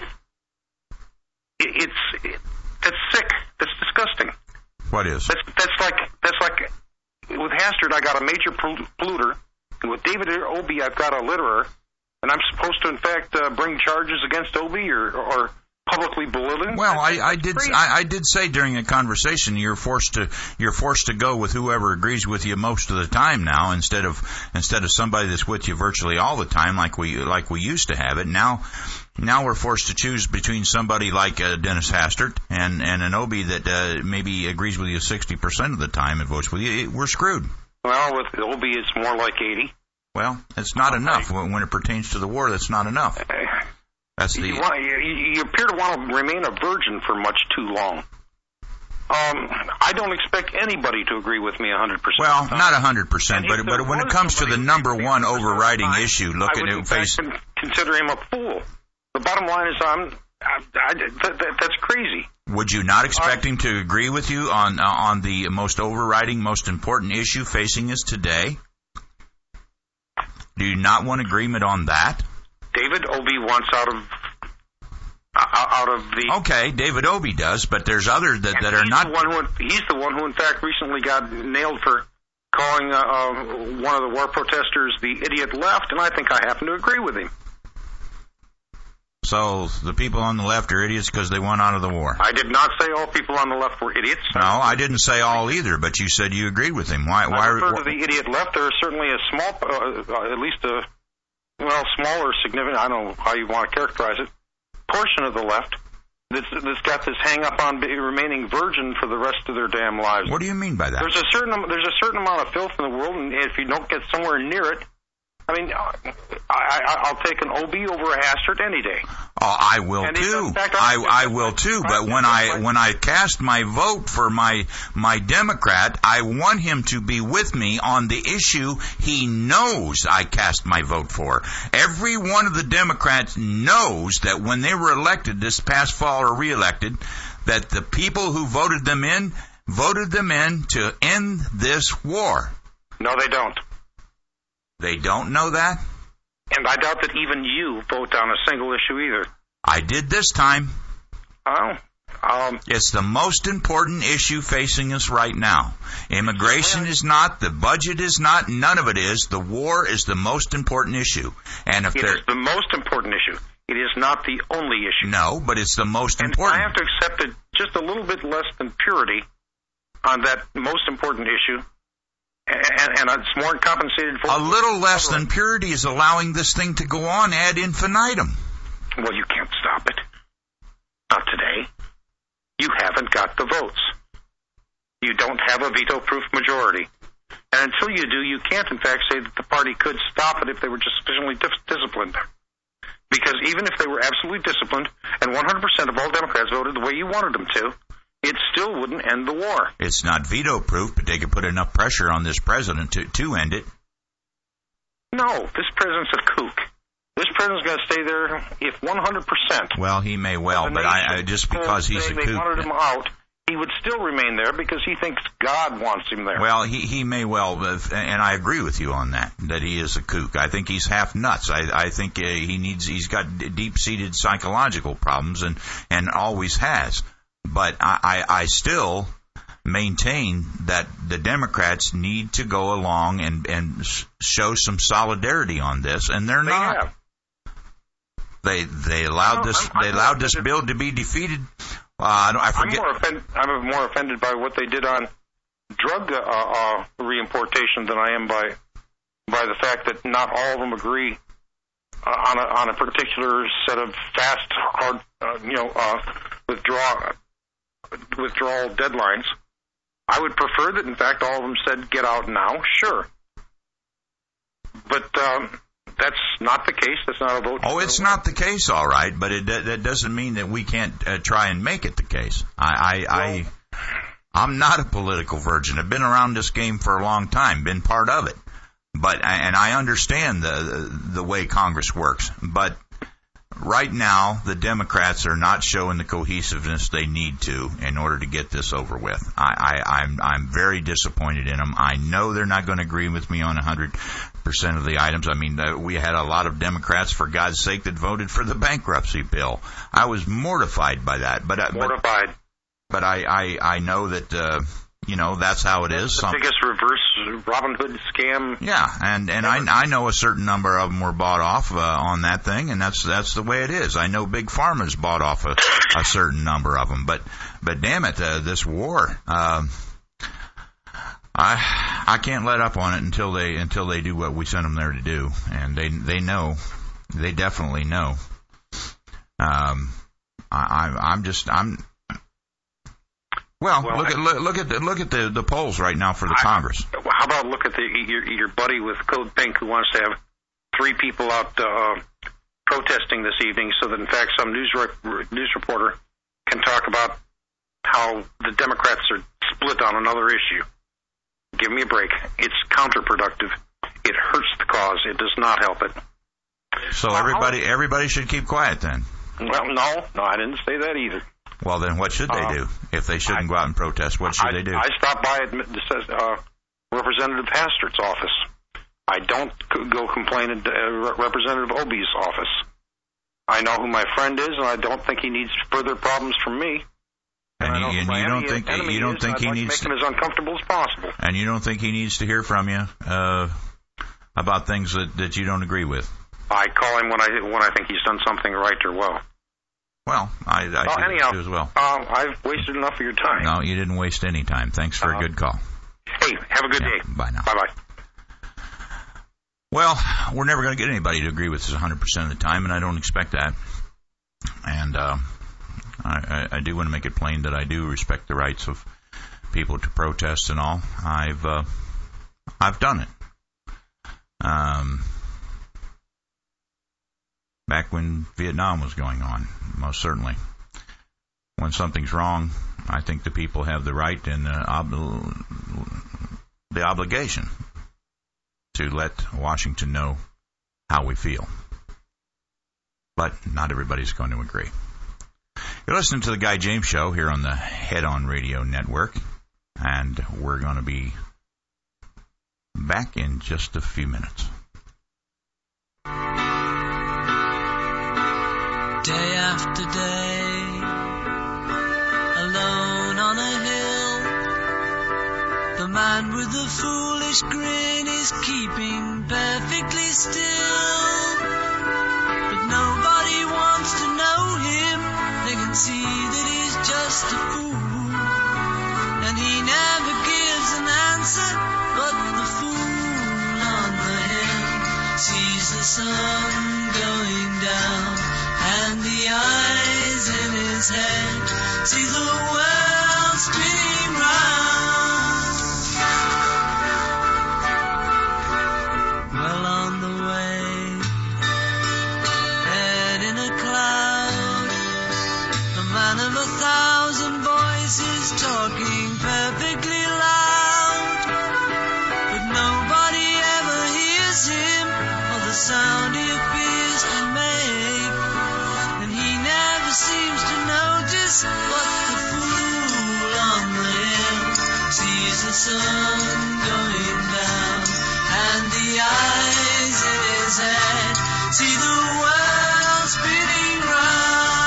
it, it's it, that's sick. That's disgusting. What is? That's that's like that's like with Hastert, I got a major polluter, and with David Obey, I've got a litterer, and I'm supposed to, in fact, uh, bring charges against Obie or, or publicly belittle him? Well, I, I did I, I did say during a conversation you're forced to you're forced to go with whoever agrees with you most of the time now, instead of instead of somebody that's with you virtually all the time like we like we used to have it. Now now we're forced to choose between somebody like uh, Dennis Hastert and and an Obie that uh, maybe agrees with you sixty percent of the time and votes with you. We're screwed. Well, with Obie, it's more like eighty. Well, it's not okay. enough when it pertains to the war. That's not enough. That's the. You, want, you, you appear to want to remain a virgin for much too long. Um, I don't expect anybody to agree with me one hundred percent. Well, not one hundred percent, but but when it comes to the number one overriding time, issue, look at it face. I would consider him a fool. The bottom line is, I'm. I, I, that, that, that's crazy. Would you not expect uh, him to agree with you on uh, on the most overriding, most important issue facing us today? Do you not want agreement on that? David Obie wants out of out of the. Okay, David Obie does, but there's others that, that are not. The one who, he's the one who, in fact, recently got nailed for calling uh, uh, one of the war protesters the idiot left, and I think I happen to agree with him. So the people on the left are idiots because they went out of the war. I did not say all people on the left were idiots. No, I didn't say all either, but you said you agreed with him. Why? I why refer to the idiot left. There is certainly a small, uh, at least a, well, smaller, significant, I don't know how you want to characterize it, portion of the left that's, that's got this hang up on remaining virgin for the rest of their damn lives. What do you mean by that? There's a certain, there's a certain amount of filth in the world, and if you don't get somewhere near it, I mean, I, I, I'll take an Obie over a Hastert any day. Oh, I will and too. Fact, I, I will too. But when I when I cast my vote for my my Democrat, I want him to be with me on the issue he knows I cast my vote for. Every one of the Democrats knows that when they were elected this past fall or reelected, that the people who voted them in voted them in to end this war. No, they don't. They don't know that? And I doubt that even you vote on a single issue either. I did this time. Oh. Um, it's the most important issue facing us right now. Immigration is not, the budget is not, none of it is. The war is the most important issue. And if it there, is the most important issue. It is not the only issue. No, but it's the most and important. I have to accept it just a little bit less than purity on that most important issue. And, and it's more compensated for. A little less than purity is allowing this thing to go on ad infinitum. Well, you can't stop it. Not today. You haven't got the votes. You don't have a veto-proof majority. And until you do, you can't, in fact, say that the party could stop it if they were just sufficiently dis- disciplined. Because even if they were absolutely disciplined, and one hundred percent of all Democrats voted the way you wanted them to, it still wouldn't end the war. It's not veto-proof, but they could put enough pressure on this president to, to end it. No, this president's a kook. This president's going to stay there if one hundred percent. Well, he may well, but I, I just because he's a kook. They wanted him out, he would still remain there because he thinks God wants him there. Well, he, he may well, and I agree with you on that, that he is a kook. I think he's half nuts. I, I think uh, he needs, he's got deep-seated psychological problems and, and always has. But I, I, I still maintain that the Democrats need to go along and, and show some solidarity on this, and they're they not. Have. They they allowed no, this I'm, they I'm allowed this bill to be defeated. Uh, I, don't, I forget. I'm more, offend, I'm more offended by what they did on drug uh, uh, reimportation than I am by by the fact that not all of them agree uh, on a on a particular set of fast, hard, uh, you know, uh, withdraw. withdrawal deadlines. I would prefer that, in fact, all of them said, get out now, sure. But um, that's not the case. That's not a vote. Oh, it's not the case, all right, but it that doesn't mean that we can't uh, try and make it the case. I, I, well, I, I'm not a political virgin. I've been around this game for a long time, been part of it. But and I understand the the way Congress works, but right now, the Democrats are not showing the cohesiveness they need to in order to get this over with. I, I, I'm, I'm very disappointed in them. I know they're not going to agree with me on one hundred percent of the items. I mean, uh, we had a lot of Democrats, for God's sake, that voted for the bankruptcy bill. I was mortified by that. But, uh, mortified. But, but I, I, I know that uh, You know, that's how it is. The Some, biggest reverse Robin Hood scam. yeah, and and I I know a certain number of them were bought off uh, on that thing, and that's that's the way it is. I know Big Pharma's bought off a, a certain number of them, but but damn it, uh, this war. Uh, I I can't let up on it until they until they do what we sent them there to do, and they they know, they definitely know. Um, I, I I'm just I'm. Well, well look I, at look, look at the look at the, the polls right now for the I, Congress. How about look at the your, your buddy with Code Pink who wants to have three people out uh, protesting this evening, so that in fact some news re- news reporter can talk about how the Democrats are split on another issue. Give me a break. It's counterproductive. It hurts the cause. It does not help it. So everybody everybody should keep quiet then. Well, no, no, I didn't say that either. Well, then what should they uh, do? If they shouldn't I, go out and protest, what should I, they do? I stopped by at uh, Representative Hastert's office. I don't go complain at uh, Representative Obie's office. I know who my friend is, and I don't think he needs further problems from me. And, and, you, and you don't think you don't is, think he like needs to make him as uncomfortable as possible. And you don't think he needs to hear from you uh, about things that, that you don't agree with? I call him when I when I think he's done something right or well. Well, I, I well, do, anyhow, do as well. Uh, I've wasted enough of your time. No, you didn't waste any time. Thanks for uh, a good call. Hey, have a good yeah, day. Bye now. Bye-bye. Well, we're never going to get anybody to agree with us one hundred percent of the time, and I don't expect that. And uh, I, I do want to make it plain that I do respect the rights of people to protest and all. I've uh, I've done it. Um. Back when Vietnam was going on, most certainly. When something's wrong, I think the people have the right and the, ob- the obligation to let Washington know how we feel. But not everybody's going to agree. You're listening to the Guy James Show here on the Head On Radio Network, and we're going to be back in just a few minutes. Day after day, alone on a hill, the man with the foolish grin is keeping perfectly still. But nobody wants to know him, they can see that he's just a fool. And he never gives an answer, but the fool on the hill sees the sun going down. And the eyes in his head see the world spinning round. Well on the way, head in a cloud, a man of a thousand voices talking perfectly loud. But nobody ever hears him, or the sound he appears to make. Seems to notice what the fool on the hill sees the sun going down, and the eyes in his head see the world spinning round.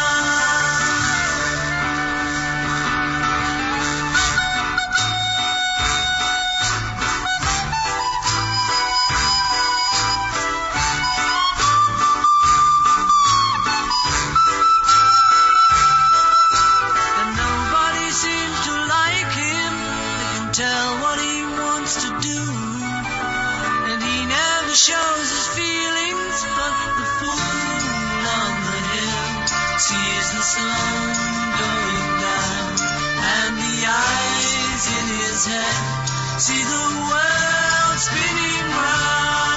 Shows his feelings, but the fool on the hill sees the sun going down, and the eyes in his head see the world spinning round.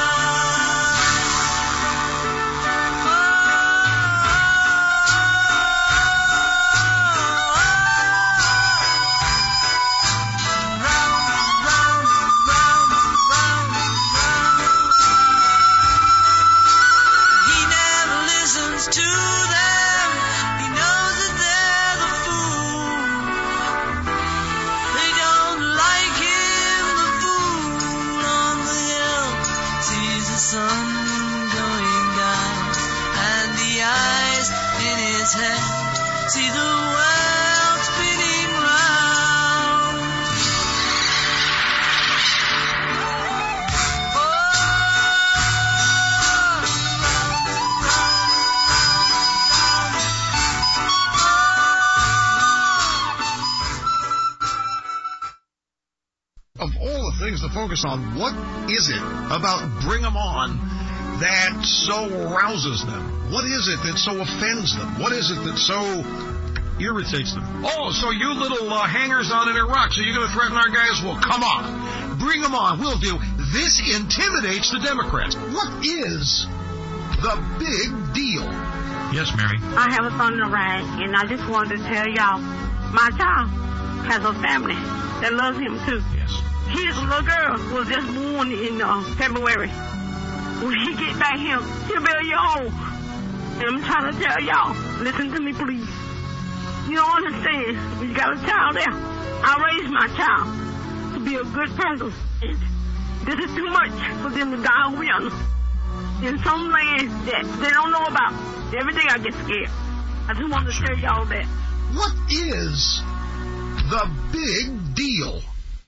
focus on what is it about Bring 'em On that so arouses them? What is it that so offends them? What is it that so irritates them? Oh, so you little uh, hangers-on in Iraq, so you're going to threaten our guys? Well, come on. Bring 'em on. We'll do. This intimidates the Democrats. What is the big deal? Yes, Mary. I have a son in Iraq, and I just wanted to tell y'all, my child has a family that loves him, too. Yes. His little girl was just born in uh, February. When he get back here, he'll be a year old. And I'm trying to tell y'all, listen to me, please. You don't understand. You got a child there. I raised my child to be a good person. And this is too much for them to die over yonder. In some land that they don't know about. Every day I get scared. I just wanted to tell y'all that. What is the big deal?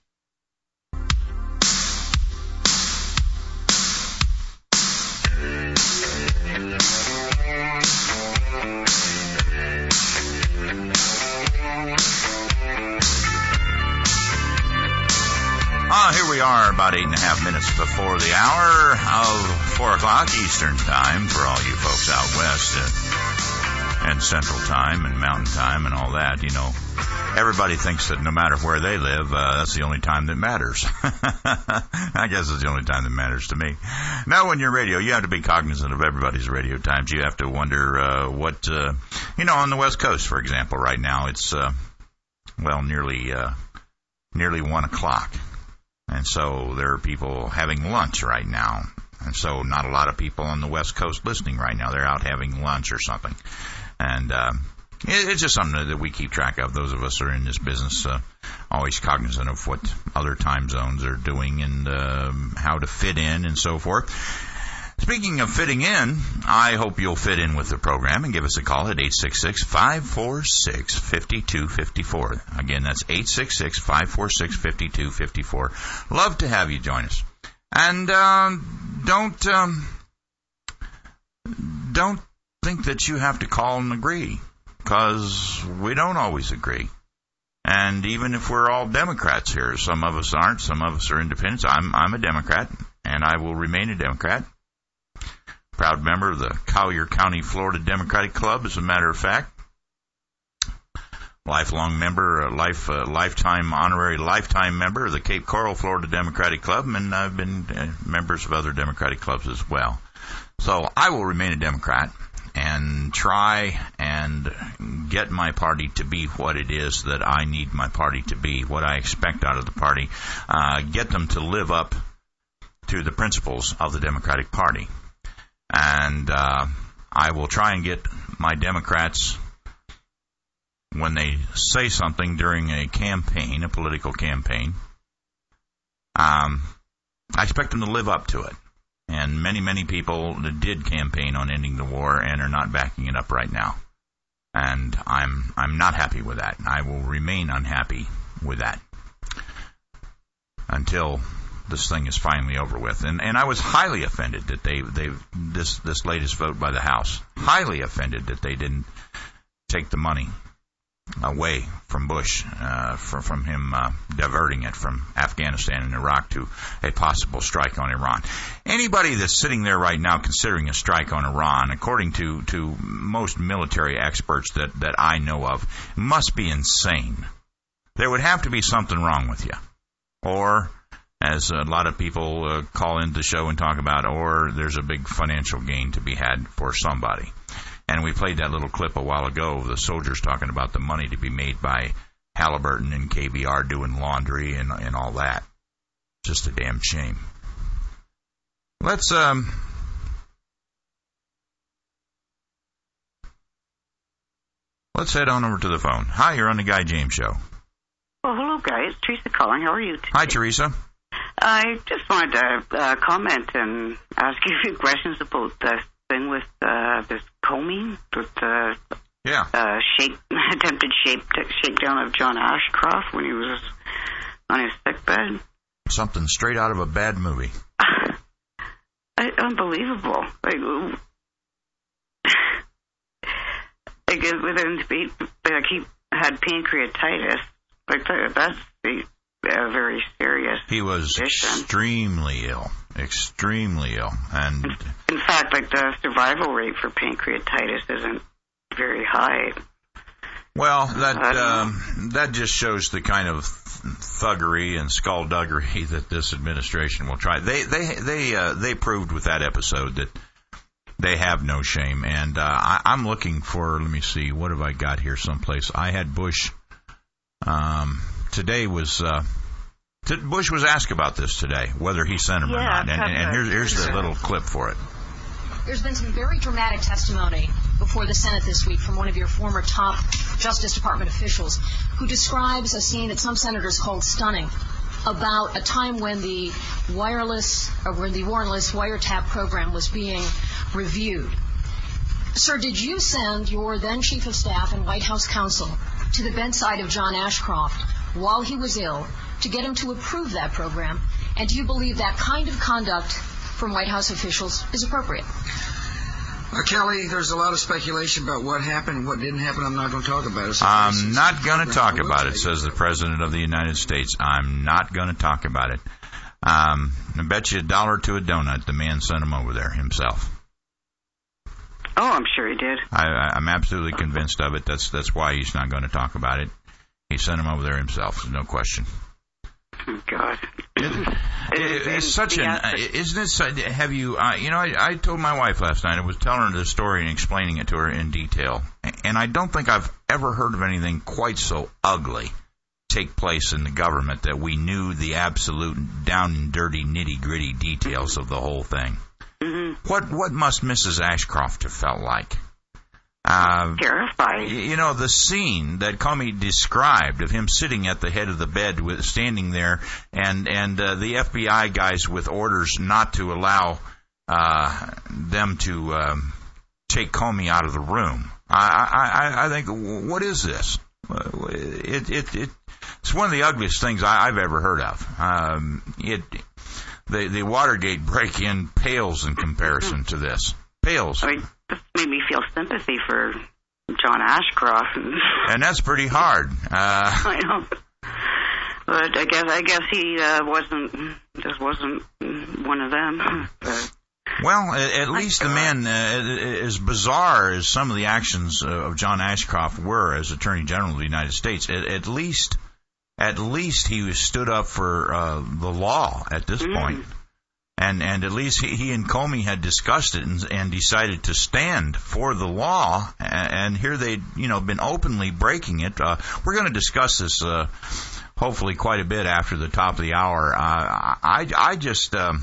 Ah, here we are, about eight and a half minutes before the hour of four o'clock Eastern Time for all you folks out west, uh, and Central Time and Mountain Time and all that. You know, everybody thinks that no matter where they live, uh, that's the only time that matters. I guess it's the only time that matters to me. Now, when you're radio, you have to be cognizant of everybody's radio times. You have to wonder uh, what, uh, you know, on the West Coast, for example, right now, it's, uh, well, nearly, uh, nearly one o'clock. And so there are people having lunch right now. And so not a lot of people on the West Coast listening right now. They're out having lunch or something. And uh, it, it's just something that we keep track of, those of us who are in this business, uh, always cognizant of what other time zones are doing and uh, how to fit in and so forth. Speaking of fitting in, I hope you'll fit in with the program and give us a call at eight six six, five four six, five two five four. Again, that's eight six six, five four six, five two five four. Love to have you join us. And um, don't um, don't think that you have to call and agree, because we don't always agree. And even if we're all Democrats here, some of us aren't, some of us are independents. I'm I'm a Democrat, and I will remain a Democrat. Proud member of the Collier County, Florida Democratic Club, as a matter of fact. Lifelong member, a life, uh, lifetime, honorary lifetime member of the Cape Coral, Florida Democratic Club, and I've been uh, members of other Democratic clubs as well. So I will remain a Democrat and try and get my party to be what it is that I need my party to be, what I expect out of the party, uh, get them to live up to the principles of the Democratic Party. And uh, I will try and get my Democrats, when they say something during a campaign, a political campaign, um, I expect them to live up to it. And many, many people did campaign on ending the war and are not backing it up right now. And I'm I'm not happy with that. I will remain unhappy with that until this thing is finally over with. And and I was highly offended that they they this this latest vote by the House, highly offended that they didn't take the money away from Bush, uh, from, from him uh, diverting it from Afghanistan and Iraq to a possible strike on Iran. Anybody that's sitting there right now considering a strike on Iran, according to, to most military experts that, that I know of, must be insane. There would have to be something wrong with you. Or, as a lot of people uh, call into the show and talk about, or there's a big financial gain to be had for somebody. And we played that little clip a while ago of the soldiers talking about the money to be made by Halliburton and K B R doing laundry and, and all that. Just a damn shame. Let's, um... Let's head on over to the phone. Hi, you're on the Guy James Show. Well, hello, guys. Teresa calling. How are you today? Hi, Teresa. I just wanted to uh, comment and ask you a few questions about the thing with uh, this Comey, with the uh, yeah. uh, shake, attempted shake, shakedown of John Ashcroft when he was on his sickbed. Something straight out of a bad movie. I, unbelievable. Like, like with him to be, like he had pancreatitis. Like that's the a very serious He was condition. extremely ill, extremely ill, and In fact, like the survival rate for pancreatitis isn't very high. well, that um, that just shows the kind of thuggery and skullduggery that this administration will try. They they they uh, they proved with that episode that they have no shame, and uh, I, I'm looking for. Let me see, what have I got here? Someplace I had Bush. Um, today was uh, t- Bush was asked about this today, whether he sent him or Yeah, not, and, and, and here's here's the little clip for it. There's been some very dramatic testimony before the Senate this week from one of your former top Justice Department officials who describes a scene that some senators called stunning about a time when the wireless or when the warrantless wiretap program was being reviewed. Sir, did you send your then Chief of Staff and White House counsel to the bedside of John Ashcroft while he was ill to get him to approve that program? And do you believe that kind of conduct from White House officials is appropriate? Uh, Kelly, there's a lot of speculation about what happened and what didn't happen. I'm not going to talk about it. I'm not going to talk about it, says the President of the United States. I'm not going to talk about it. Um, I bet you a dollar to a donut the man sent him over there himself. Oh, I'm sure he did. I, I, I'm absolutely convinced of it. That's that's why he's not going to talk about it. He sent him over there himself. There's no question. Oh, God. It, it, it's such an, uh, isn't it, such, have you, uh, you know, I, I told my wife last night, I was telling her the story and explaining it to her in detail, and I don't think I've ever heard of anything quite so ugly take place in the government that we knew the absolute down and dirty, nitty-gritty details of the whole thing. Mm-hmm. What, what must Missus Ashcroft have felt like? Uh, Terrifying. You know, the scene that Comey described of him sitting at the head of the bed, with standing there, and and uh, the F B I guys with orders not to allow uh, them to um, take Comey out of the room. I, I, I think, what is this? It, it, it, it's one of the ugliest things I, I've ever heard of. Um, it, the, the Watergate break-in pales in comparison to this. Pales. I mean, this made me feel sympathy for John Ashcroft. And that's pretty hard. Uh, I know. But I guess I guess he uh, wasn't just wasn't one of them. But well, at, at least the man, uh, as bizarre as some of the actions of John Ashcroft were as Attorney General of the United States, at, at least at least he stood up for uh, the law at this mm. point. And and at least he, he and Comey had discussed it and, and decided to stand for the law. And here they'd, you know, been openly breaking it. Uh, we're going to discuss this uh, hopefully quite a bit after the top of the hour. Uh, I I just um,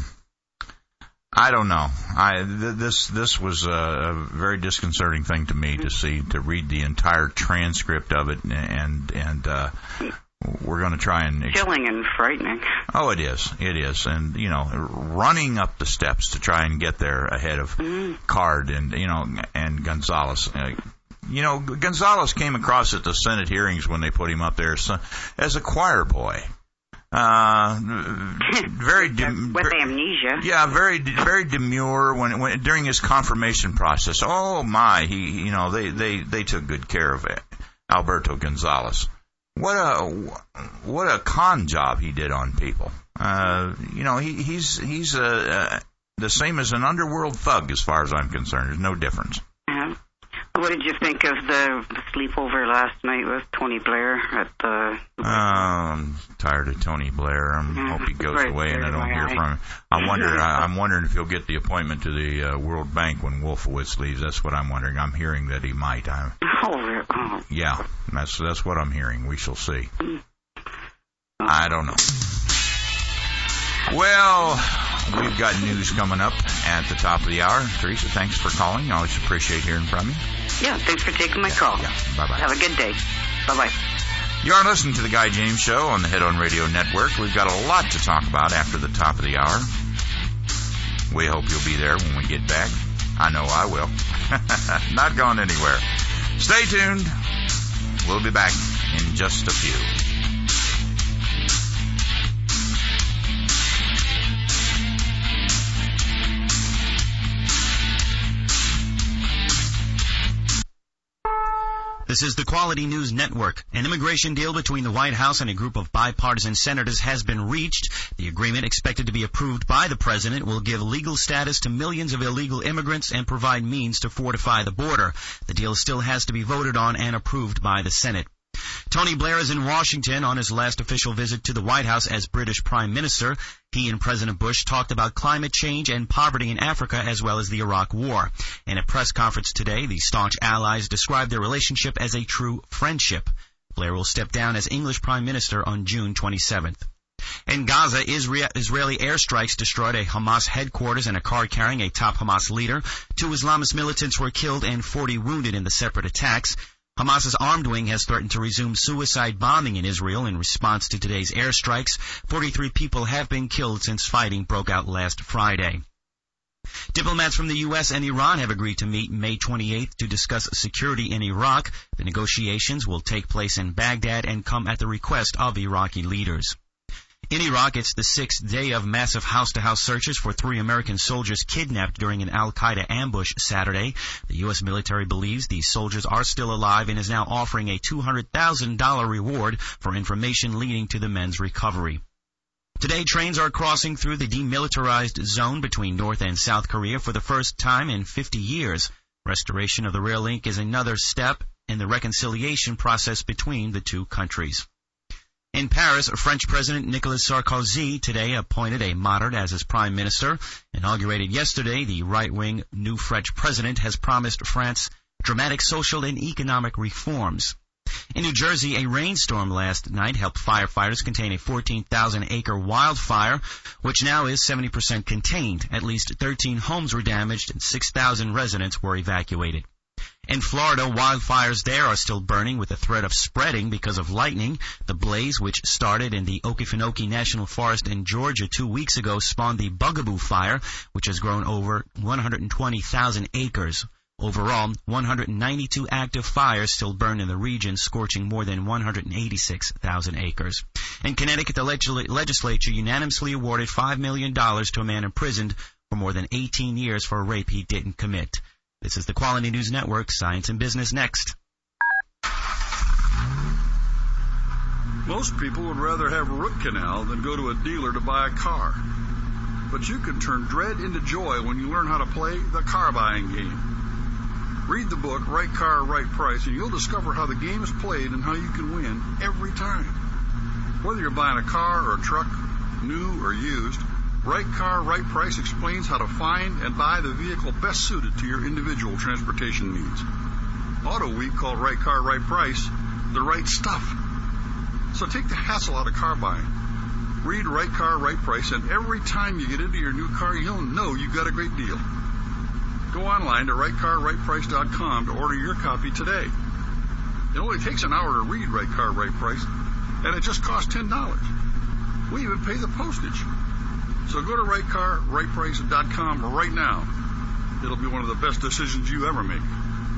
I don't know. I th- this this was a, a very disconcerting thing to me to see, to read the entire transcript of it, and and. Uh, We're going to try and... Exp- Chilling and frightening. Oh, it is. It is. And, you know, running up the steps to try and get there ahead of mm. Card and, you know, and Gonzalez. Uh, you know, Gonzalez came across at the Senate hearings when they put him up there as, as a choir boy. Uh, very... De- With amnesia. Yeah, very very demure when, when during his confirmation process. Oh, my. He, you know, they, they, they took good care of it. Alberto Gonzalez. What a what a con job he did on people. Uh, you know, he, he's he's uh, uh, the same as an underworld thug as far as I'm concerned. There's no difference. Yeah. What did you think of the sleepover last night with Tony Blair at the... Um, tired of Tony Blair. I yeah, hope he goes right away and I don't hear eye. from him. I wonder. I, I'm wondering if he'll get the appointment to the uh, World Bank when Wolfowitz leaves. That's what I'm wondering. I'm hearing that he might. I, oh, oh. Yeah, that's that's what I'm hearing. We shall see. I don't know. Well, we've got news coming up at the top of the hour. Teresa, thanks for calling. I always appreciate hearing from you. Yeah, thanks for taking my call. Yeah, bye-bye. Have a good day. Bye-bye. You are listening to the Guy James Show on the Head On Radio Network. We've got a lot to talk about after the top of the hour. We hope you'll be there when we get back. I know I will. Not going anywhere. Stay tuned. We'll be back in just a few. This is the Quality News Network. An immigration deal between the White House and a group of bipartisan senators has been reached. The agreement, expected to be approved by the president, will give legal status to millions of illegal immigrants and provide means to fortify the border. The deal still has to be voted on and approved by the Senate. Tony Blair is in Washington on his last official visit to the White House as British Prime Minister. He and President Bush talked about climate change and poverty in Africa as well as the Iraq War. In a press conference today, the staunch allies described their relationship as a true friendship. Blair will step down as English Prime Minister on June twenty-seventh. In Gaza, Israeli airstrikes destroyed a Hamas headquarters and a car carrying a top Hamas leader. Two Islamist militants were killed and forty wounded in the separate attacks. Hamas's armed wing has threatened to resume suicide bombing in Israel in response to today's airstrikes. forty-three people have been killed since fighting broke out last Friday. Diplomats from the U S and Iran have agreed to meet May twenty-eighth to discuss security in Iraq. The negotiations will take place in Baghdad and come at the request of Iraqi leaders. In Iraq, it's the sixth day of massive house-to-house searches for three American soldiers kidnapped during an al-Qaeda ambush Saturday. The U S military believes these soldiers are still alive and is now offering a two hundred thousand dollars reward for information leading to the men's recovery. Today, trains are crossing through the demilitarized zone between North and South Korea for the first time in fifty years. Restoration of the rail link is another step in the reconciliation process between the two countries. In Paris, French President Nicolas Sarkozy today appointed a moderate as his prime minister. Inaugurated yesterday, the right-wing new French president has promised France dramatic social and economic reforms. In New Jersey, a rainstorm last night helped firefighters contain a fourteen thousand acre wildfire, which now is seventy percent contained. At least thirteen homes were damaged and six thousand residents were evacuated. In Florida, wildfires there are still burning with the threat of spreading because of lightning. The blaze, which started in the Okefenokee National Forest in Georgia two weeks ago, spawned the Bugaboo Fire, which has grown over one hundred twenty thousand acres. Overall, one hundred ninety-two active fires still burn in the region, scorching more than one hundred eighty-six thousand acres. In Connecticut, the legisl- legislature unanimously awarded five million dollars to a man imprisoned for more than eighteen years for a rape he didn't commit. This is the Quality News Network, Science and Business next. Most people would rather have a root canal than go to a dealer to buy a car. But you can turn dread into joy when you learn how to play the car buying game. Read the book, Right Car, Right Price, and you'll discover how the game is played and how you can win every time. Whether you're buying a car or a truck, new or used, Right Car, Right Price explains how to find and buy the vehicle best suited to your individual transportation needs. Auto Week called Right Car, Right Price the right stuff. So take the hassle out of car buying. Read Right Car, Right Price, and every time you get into your new car, you'll know you got a great deal. Go online to right car right price dot com to order your copy today. It only takes an hour to read Right Car, Right Price, and it just costs ten dollars. We even pay the postage. So go to right car right price dot com right now. It'll be one of the best decisions you ever make.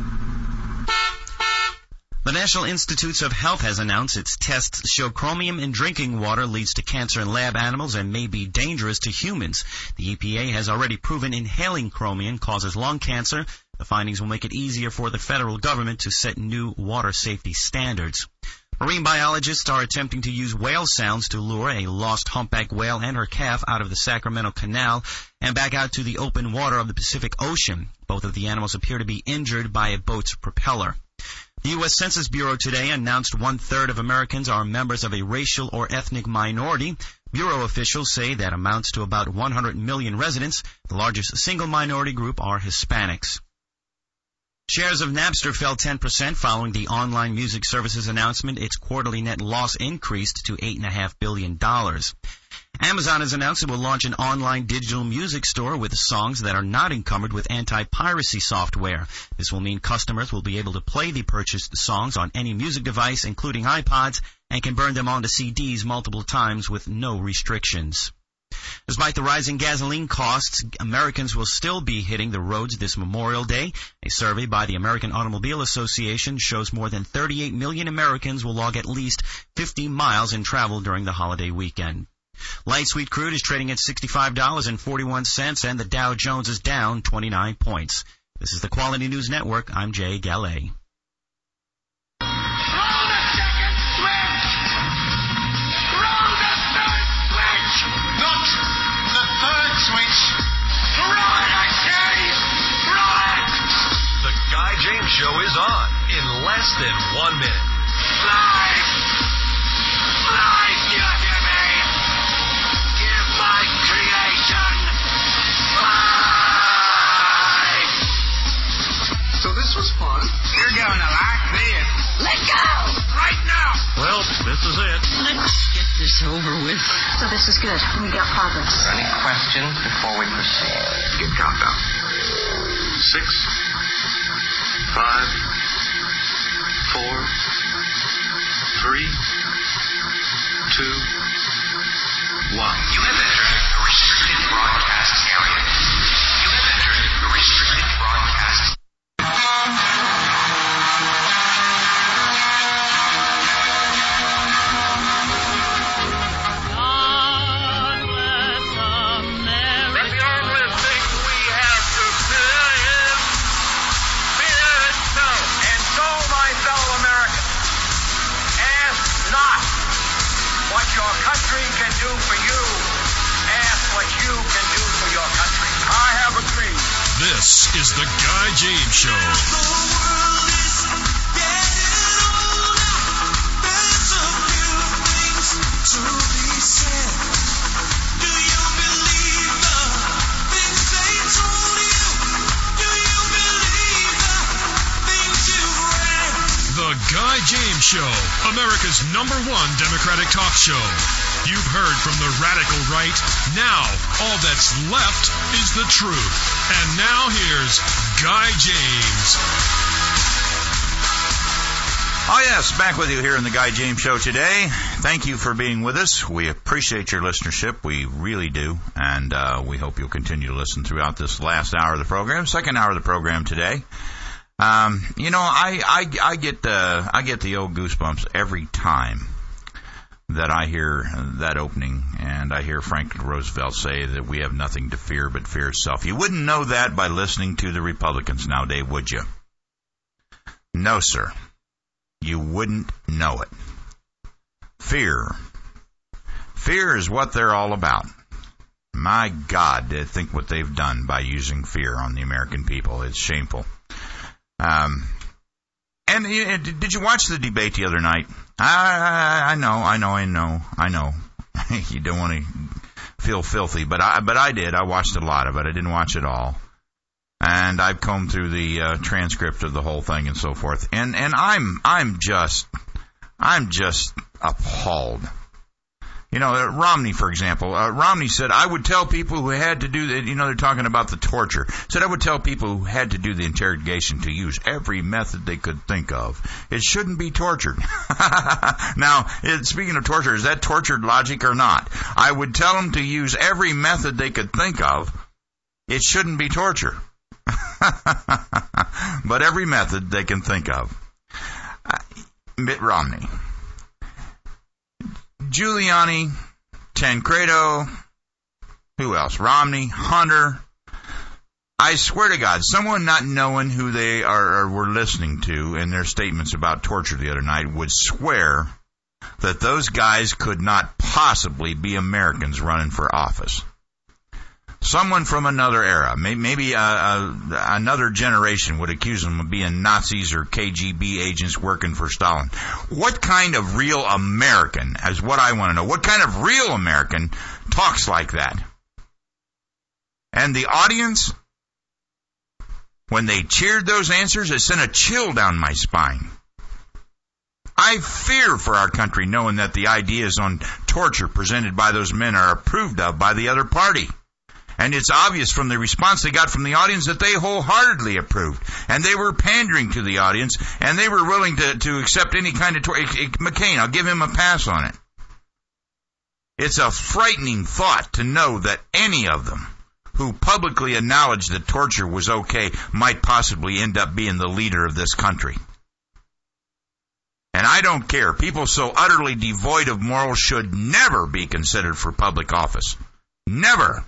The National Institutes of Health has announced its tests show chromium in drinking water leads to cancer in lab animals and may be dangerous to humans. The E P A has already proven inhaling chromium causes lung cancer. The findings will make it easier for the federal government to set new water safety standards. Marine biologists are attempting to use whale sounds to lure a lost humpback whale and her calf out of the Sacramento Canal and back out to the open water of the Pacific Ocean. Both of the animals appear to be injured by a boat's propeller. The U S Census Bureau today announced one-third of Americans are members of a racial or ethnic minority. Bureau officials say that amounts to about one hundred million residents. The largest single minority group are Hispanics. Shares of Napster fell ten percent following the online music service's announcement its quarterly net loss increased to eight point five billion dollars. Amazon has announced it will launch an online digital music store with songs that are not encumbered with anti-piracy software. This will mean customers will be able to play the purchased songs on any music device, including iPods, and can burn them onto C Ds multiple times with no restrictions. Despite the rising gasoline costs, Americans will still be hitting the roads this Memorial Day. A survey by the American Automobile Association shows more than thirty-eight million Americans will log at least fifty miles in travel during the holiday weekend. Light sweet crude is trading at sixty-five dollars and forty-one cents, and the Dow Jones is down twenty-nine points. This is the Quality News Network. I'm Jay Gallet. switch. Run, I say! Run! The Guy James Show is on in less than one minute. Life! Life, you give me! Give my creation life! So this was fun. You're going to like this. Let go! Right now! Well, this is it. Let's get this over with. So this is good. We got progress. Any questions before we proceed? Good countdown. Six, five, four, three, two, one. You have entered a restricted broadcast area. You have entered a restricted broadcast. Your country can do for you. Ask what you can do for your country. I have a dream. This is the Guy James Show. The world is getting older. There's a few things to be said. Do you believe the things they told you? Do you believe the things you've read? The Guy James Show, America's number one Democratic talk show. You've heard from the radical right. Now, all that's left is the truth. And now here's Guy James. Oh, yes, back with you here in the Guy James Show today. Thank you for being with us. We appreciate your listenership. We really do. And uh, we hope you'll continue to listen throughout this last hour of the program, second hour of the program today. Um, you know, I, I, I get the, I get the old goosebumps every time that I hear that opening, and I hear Franklin Roosevelt say that we have nothing to fear but fear itself. You wouldn't know that by listening to the Republicans nowadays, would you? No, sir. You wouldn't know it. Fear. Fear is what they're all about. My God, to think what they've done by using fear on the American people. It's shameful. Um, and uh, did you watch the debate the other night? I, I know, I know, I know, I know. You don't want to feel filthy, but I, but I did. I watched a lot of it. I didn't watch it all, and I've combed through the uh, transcript of the whole thing and so forth. And and I'm I'm just I'm just appalled. You know, uh, Romney, for example, uh, Romney said, I would tell people who had to do the, you know, they're talking about the torture, said I would tell people who had to do the interrogation to use every method they could think of. It shouldn't be tortured. Now, it, speaking of torture, is that tortured logic or not? I would tell them to use every method they could think of. It shouldn't be torture. But every method they can think of. Uh, Mitt Romney. Giuliani, Tancredo, who else? Romney, Hunter. I swear to God, someone not knowing who they are or were listening to in their statements about torture the other night would swear that those guys could not possibly be Americans running for office. Someone from another era, maybe uh, uh, another generation, would accuse them of being Nazis or K G B agents working for Stalin. What kind of real American, is what I want to know, what kind of real American talks like that? And the audience, when they cheered those answers, it sent a chill down my spine. I fear for our country knowing that the ideas on torture presented by those men are approved of by the other party. And it's obvious from the response they got from the audience that they wholeheartedly approved. And they were pandering to the audience, and they were willing to, to accept any kind of torture. McCain, I'll give him a pass on it. It's a frightening thought to know that any of them who publicly acknowledged that torture was okay might possibly end up being the leader of this country. And I don't care. People so utterly devoid of morals should never be considered for public office. Never.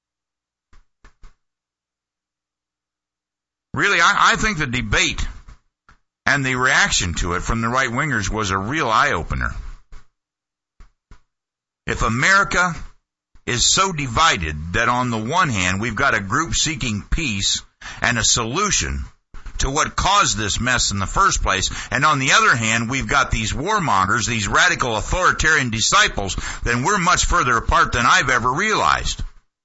Really, I, I think the debate and the reaction to it from the right-wingers was a real eye-opener. If America is so divided that on the one hand, we've got a group seeking peace and a solution to what caused this mess in the first place, and on the other hand, we've got these warmongers, these radical authoritarian disciples, then we're much further apart than I've ever realized.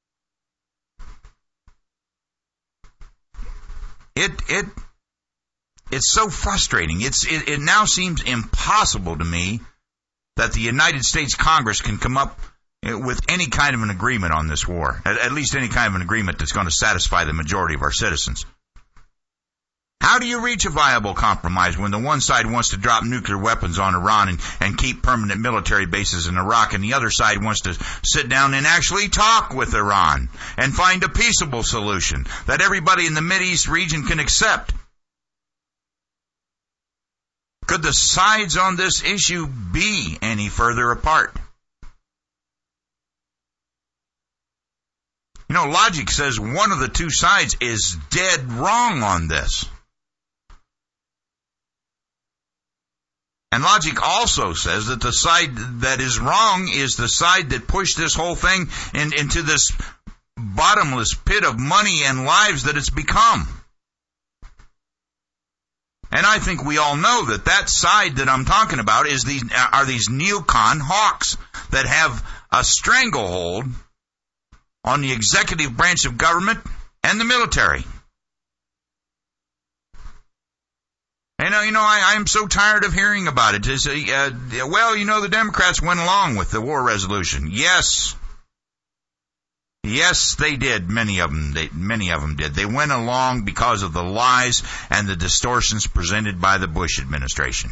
It it it's so frustrating. It's it, it now seems impossible to me that the United States Congress can come up with any kind of an agreement on this war, at, at least any kind of an agreement that's going to satisfy the majority of our citizens. How do you reach a viable compromise when the one side wants to drop nuclear weapons on Iran and, and keep permanent military bases in Iraq, and the other side wants to sit down and actually talk with Iran and find a peaceable solution that everybody in the Mideast region can accept? Could the sides on this issue be any further apart? You know, logic says one of the two sides is dead wrong on this. And logic also says that the side that is wrong is the side that pushed this whole thing in, into this bottomless pit of money and lives that it's become. And I think we all know that that side that I'm talking about is these are these neocon hawks that have a stranglehold on the executive branch of government and the military. And, uh, you know, I, I'm so tired of hearing about it. It's, uh, well, you know, the Democrats went along with the war resolution. Yes. Yes, they did. Many of them, they, many of them did. They went along because of the lies and the distortions presented by the Bush administration.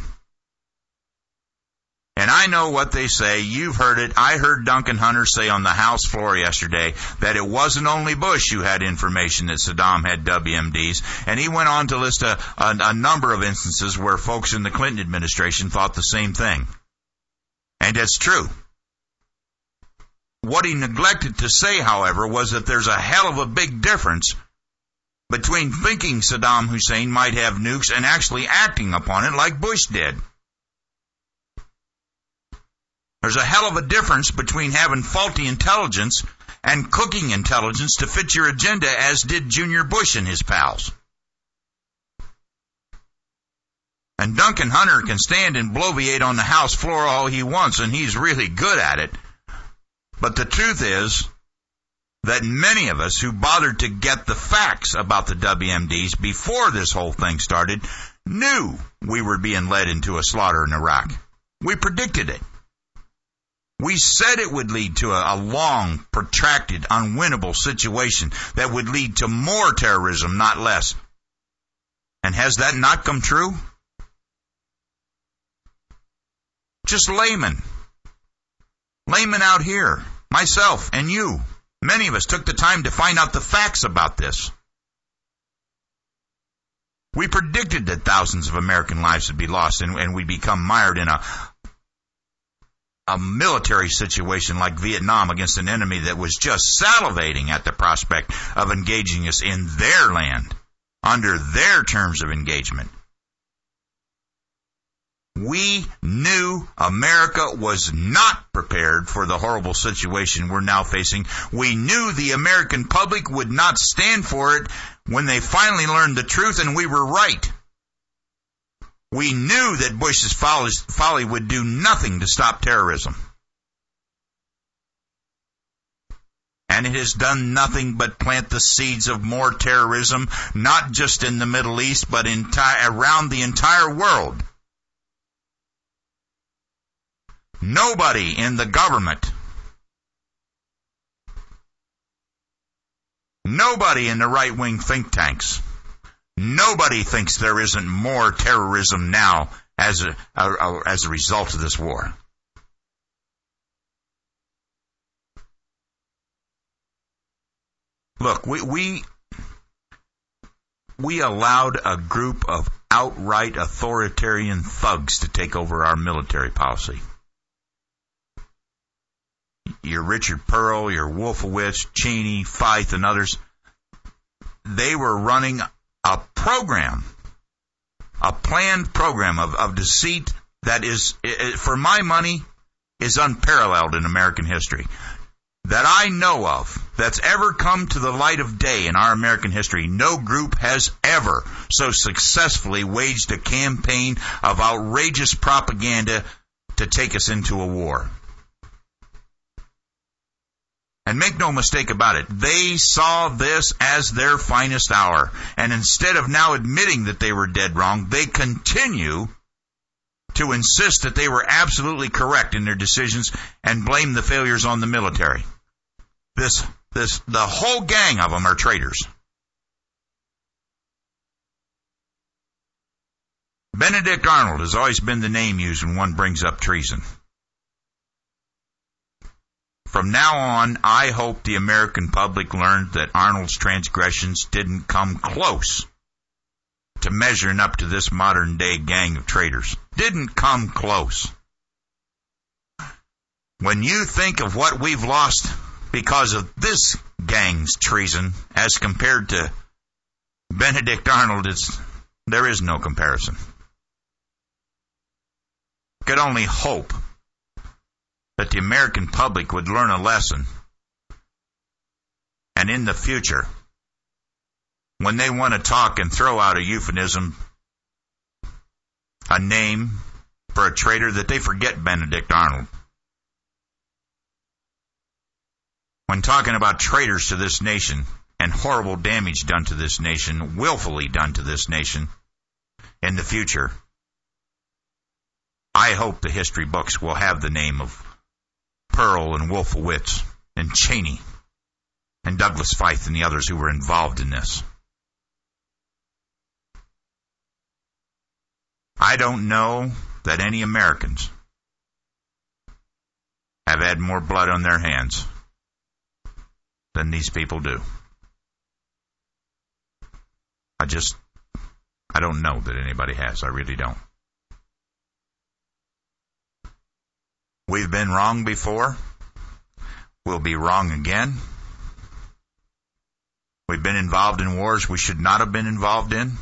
And I know what they say. You've heard it. I heard Duncan Hunter say on the House floor yesterday that it wasn't only Bush who had information that Saddam had W M Ds. And he went on to list a, a, a number of instances where folks in the Clinton administration thought the same thing. And it's true. What he neglected to say, however, was that there's a hell of a big difference between thinking Saddam Hussein might have nukes and actually acting upon it like Bush did. There's a hell of a difference between having faulty intelligence and cooking intelligence to fit your agenda, as did Junior Bush and his pals. And Duncan Hunter can stand and bloviate on the House floor all he wants, and he's really good at it. But the truth is that many of us who bothered to get the facts about the W M Ds before this whole thing started knew we were being led into a slaughter in Iraq. We predicted it. We said it would lead to a, a long, protracted, unwinnable situation that would lead to more terrorism, not less. And has that not come true? Just laymen. Laymen out here, myself and you, many of us took the time to find out the facts about this. We predicted that thousands of American lives would be lost and, and we'd become mired in a a military situation like Vietnam against an enemy that was just salivating at the prospect of engaging us in their land, under their terms of engagement. We knew America was not prepared for the horrible situation we're now facing. We knew the American public would not stand for it when they finally learned the truth, and we were right. We knew that Bush's folly would do nothing to stop terrorism. And it has done nothing but plant the seeds of more terrorism, not just in the Middle East, but enti- around the entire world. Nobody in the government, nobody in the right-wing think tanks, nobody thinks there isn't more terrorism now as a, a, as a result of this war. Look, we, we we allowed a group of outright authoritarian thugs to take over our military policy. Your Richard Pearl, your Wolfowitz, Cheney, Feith, and others, they were running a program, a planned program of, of deceit that is, for my money, is unparalleled in American history. that I know of that's ever come to the light of day in our American history, no group has ever so successfully waged a campaign of outrageous propaganda to take us into a war. And make no mistake about it, they saw this as their finest hour. And instead of now admitting that they were dead wrong, they continue to insist that they were absolutely correct in their decisions and blame the failures on the military. This, this, the whole gang of them are traitors. Benedict Arnold has always been the name used when one brings up treason. From now on, I hope the American public learned that Arnold's transgressions didn't come close to measuring up to this modern-day gang of traitors. Didn't come close. When you think of what we've lost because of this gang's treason as compared to Benedict Arnold, it's, there is no comparison. Could only hope that the American public would learn a lesson. And in the future, when they want to talk and throw out a euphemism, a name for a traitor, that they forget Benedict Arnold. When talking about traitors to this nation and horrible damage done to this nation, willfully done to this nation in the future, I hope the history books will have the name of Pearl and Wolfowitz and Cheney and Douglas Feith and the others who were involved in this. I don't know that any Americans have had more blood on their hands than these people do. I just, I don't know that anybody has. I really don't. We've been wrong before. We'll be wrong again. We've been involved in wars we should not have been involved in.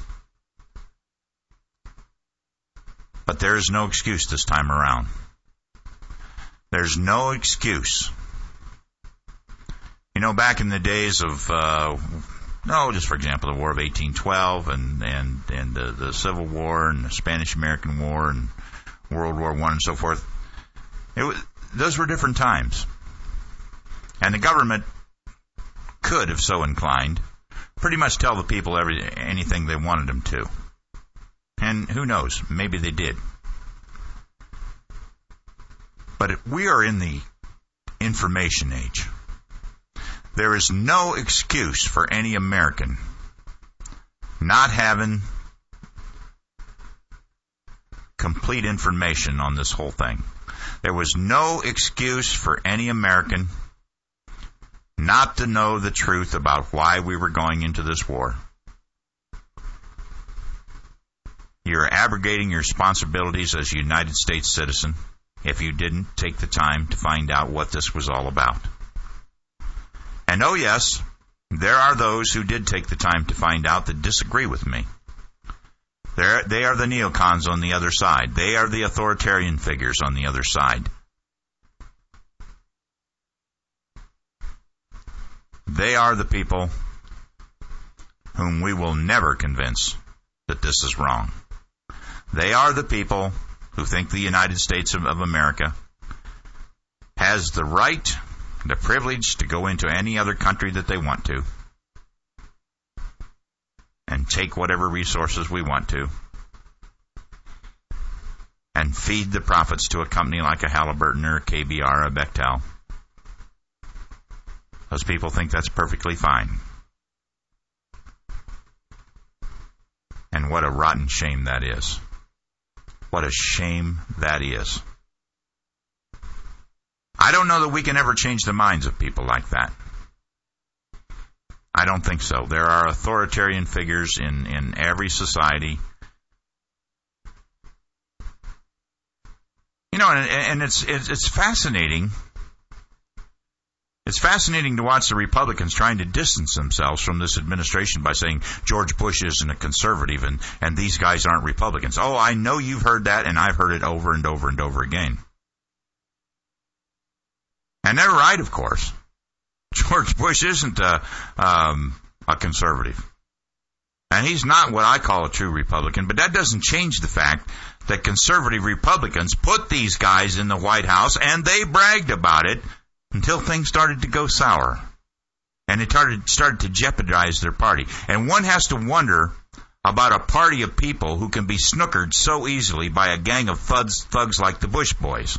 But there is no excuse this time around. There's no excuse. You know, back in the days of, uh, no, just for example, the War of eighteen twelve and, and, and the, the Civil War and the Spanish-American War and World War One and so forth, It was, those were different times. And the government could, if so inclined, pretty much tell the people every, anything they wanted them to. And who knows, maybe they did. But it, we are in the information age. There is no excuse for any American not having complete information on this whole thing. There was no excuse for any American not to know the truth about why we were going into this war. You're abrogating your responsibilities as a United States citizen if you didn't take the time to find out what this was all about. And oh yes, there are those who did take the time to find out that disagree with me. They're, they are the neocons on the other side. They are the authoritarian figures on the other side. They are the people whom we will never convince that this is wrong. They are the people who think the United States of, of America has the right, the privilege to go into any other country that they want to and take whatever resources we want to and feed the profits to a company like a Halliburton or a K B R or a Bechtel. Those people think that's perfectly fine. And what a rotten shame that is. What a shame that is. I don't know that we can ever change the minds of people like that. I don't think so. There are authoritarian figures in, in every society. You know, and, and it's, it's it's fascinating. It's fascinating to watch the Republicans trying to distance themselves from this administration by saying George Bush isn't a conservative and, and these guys aren't Republicans. Oh, I know you've heard that, and I've heard it over and over and over again. And they're right, of course. George Bush isn't a, um, a conservative. And he's not what I call a true Republican, but that doesn't change the fact that conservative Republicans put these guys in the White House, and they bragged about it until things started to go sour. And it started, started to jeopardize their party. And one has to wonder about a party of people who can be snookered so easily by a gang of thugs, thugs like the Bush boys.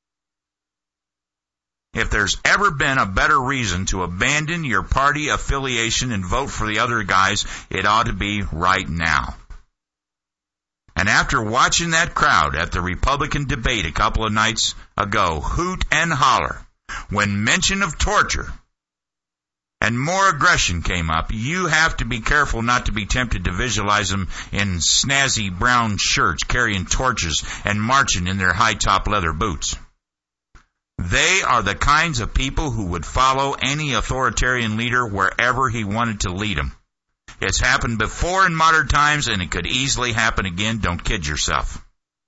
If there's ever been a better reason to abandon your party affiliation and vote for the other guys, it ought to be right now. And after watching that crowd at the Republican debate a couple of nights ago hoot and holler when mention of torture and more aggression came up, you have to be careful not to be tempted to visualize them in snazzy brown shirts carrying torches and marching in their high-top leather boots. They are the kinds of people who would follow any authoritarian leader wherever he wanted to lead them. It's happened before in modern times, and it could easily happen again. Don't kid yourself.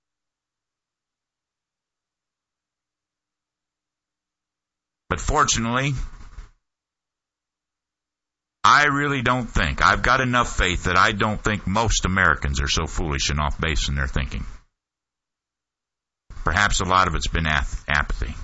But fortunately, I really don't think, I've got enough faith that I don't think most Americans are so foolish and off base in their thinking. Perhaps a lot of it's been ap- apathy.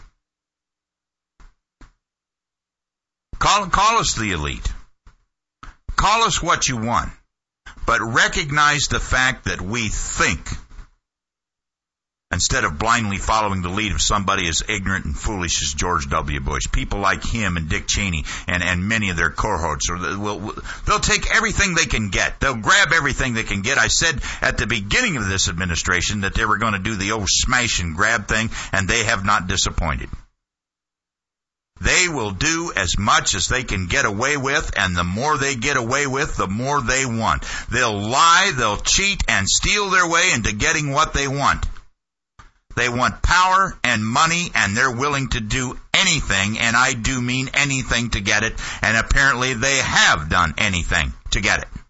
Call, call us the elite. Call us what you want. But recognize the fact that we think, instead of blindly following the lead of somebody as ignorant and foolish as George W. Bush. People like him and Dick Cheney and, and many of their cohorts, or will, they'll take everything they can get. They'll grab everything they can get. I said at the beginning of this administration that they were going to do the old smash and grab thing, and they have not disappointed. They will do as much as they can get away with, and the more they get away with, the more they want. They'll lie, they'll cheat, and steal their way into getting what they want. They want power and money, and they're willing to do anything, and I do mean anything to get it, and apparently they have done anything to get it.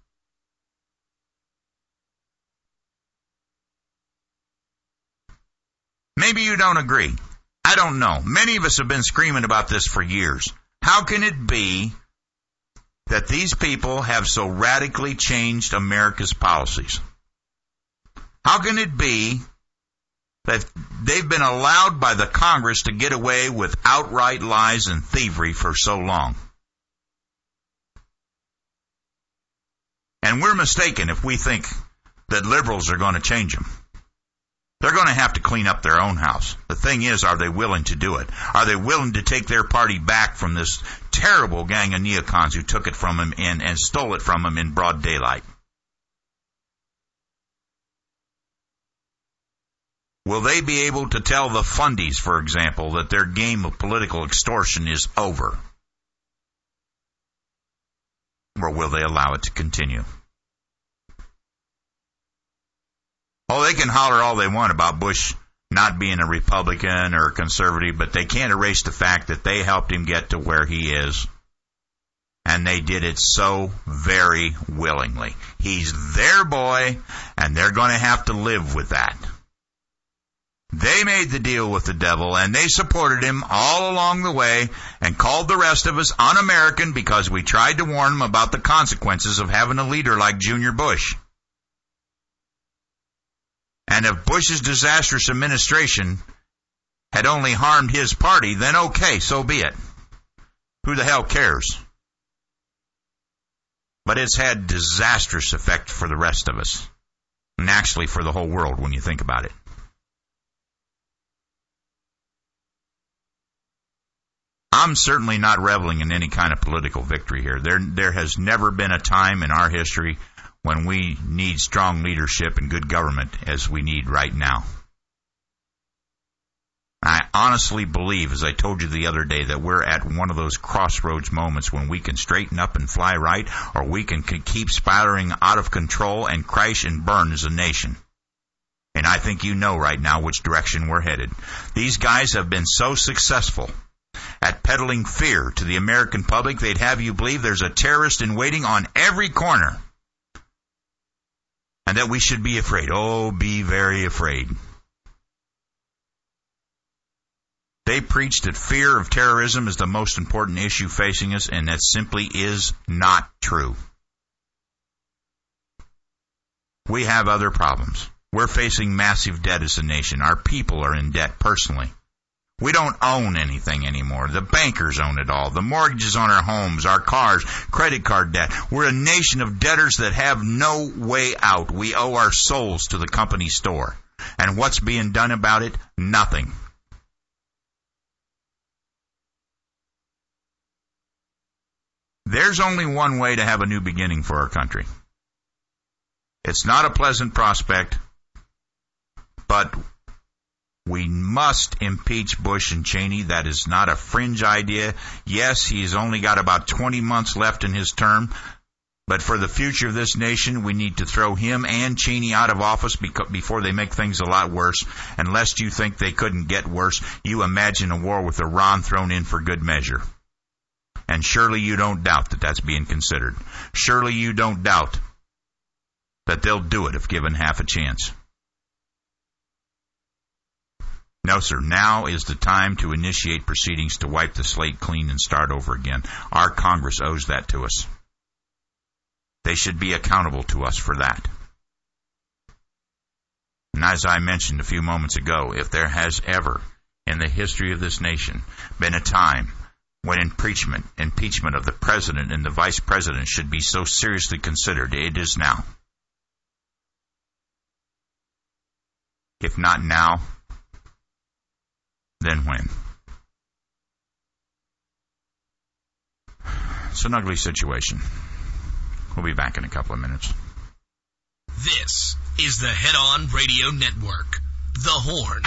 Maybe you don't agree. I don't know. Many of us have been screaming about this for years. How can it be that these people have so radically changed America's policies? How can it be that they've been allowed by the Congress to get away with outright lies and thievery for so long? And we're mistaken if we think that liberals are going to change them. They're going to have to clean up their own house. The thing is, are they willing to do it? Are they willing to take their party back from this terrible gang of neocons who took it from them in, and stole it from them in broad daylight? Will they be able to tell the fundies, for example, that their game of political extortion is over? Or will they allow it to continue? Oh, they can holler all they want about Bush not being a Republican or a conservative, but they can't erase the fact that they helped him get to where he is. And they did it so very willingly. He's their boy, and they're going to have to live with that. They made the deal with the devil, and they supported him all along the way and called the rest of us un-American because we tried to warn them about the consequences of having a leader like Junior Bush. And if Bush's disastrous administration had only harmed his party, then okay, so be it. Who the hell cares? But it's had disastrous effect for the rest of us. And actually for the whole world when you think about it. I'm certainly not reveling in any kind of political victory here. There, there has never been a time in our history when we need strong leadership and good government as we need right now. I honestly believe, as I told you the other day, that we're at one of those crossroads moments when we can straighten up and fly right, or we can keep spiraling out of control and crash and burn as a nation. And I think you know right now which direction we're headed. These guys have been so successful at peddling fear to the American public, they'd have you believe there's a terrorist in waiting on every corner. And that we should be afraid. Oh, be very afraid. They preach that fear of terrorism is the most important issue facing us, and that simply is not true. We have other problems. We're facing massive debt as a nation. Our people are in debt personally. We don't own anything anymore. The bankers own it all. The mortgages on our homes, our cars, credit card debt. We're a nation of debtors that have no way out. We owe our souls to the company store. And what's being done about it? Nothing. There's only one way to have a new beginning for our country. It's not a pleasant prospect, but we must impeach Bush and Cheney. That is not a fringe idea. Yes, he's only got about twenty months left in his term, but for the future of this nation, we need to throw him and Cheney out of office before they make things a lot worse. And lest you think they couldn't get worse, you imagine a war with Iran thrown in for good measure. And surely you don't doubt that that's being considered. Surely you don't doubt that they'll do it if given half a chance. No, sir. Now is the time to initiate proceedings to wipe the slate clean and start over again. Our Congress owes that to us. They should be accountable to us for that. And as I mentioned a few moments ago, if there has ever in the history of this nation been a time when impeachment, impeachment of the president and the vice president should be so seriously considered, it is now. If not now, then when? It's an ugly situation. We'll be back in a couple of minutes. This is the Head On Radio Network, The Horn.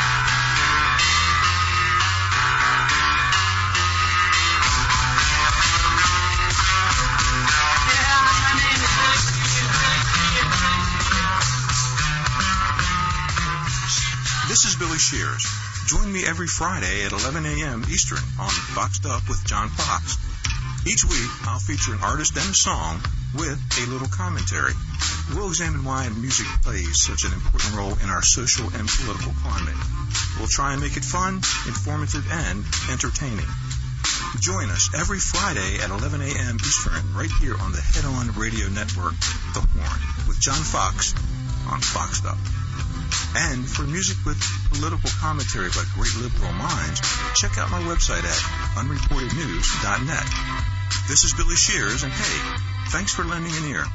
This is Billy Shears. Join me every Friday at eleven a.m. Eastern on Boxed Up with John Fox. Each week, I'll feature an artist and a song with a little commentary. We'll examine why music plays such an important role in our social and political climate. We'll try and make it fun, informative, and entertaining. Join us every Friday at eleven a.m. Eastern right here on the Head On Radio Network, The Horn, with John Fox on Foxed Up. And for music with political commentary by great liberal minds, check out my website at unreported news dot net. This is Billy Shears, and hey, thanks for lending an ear.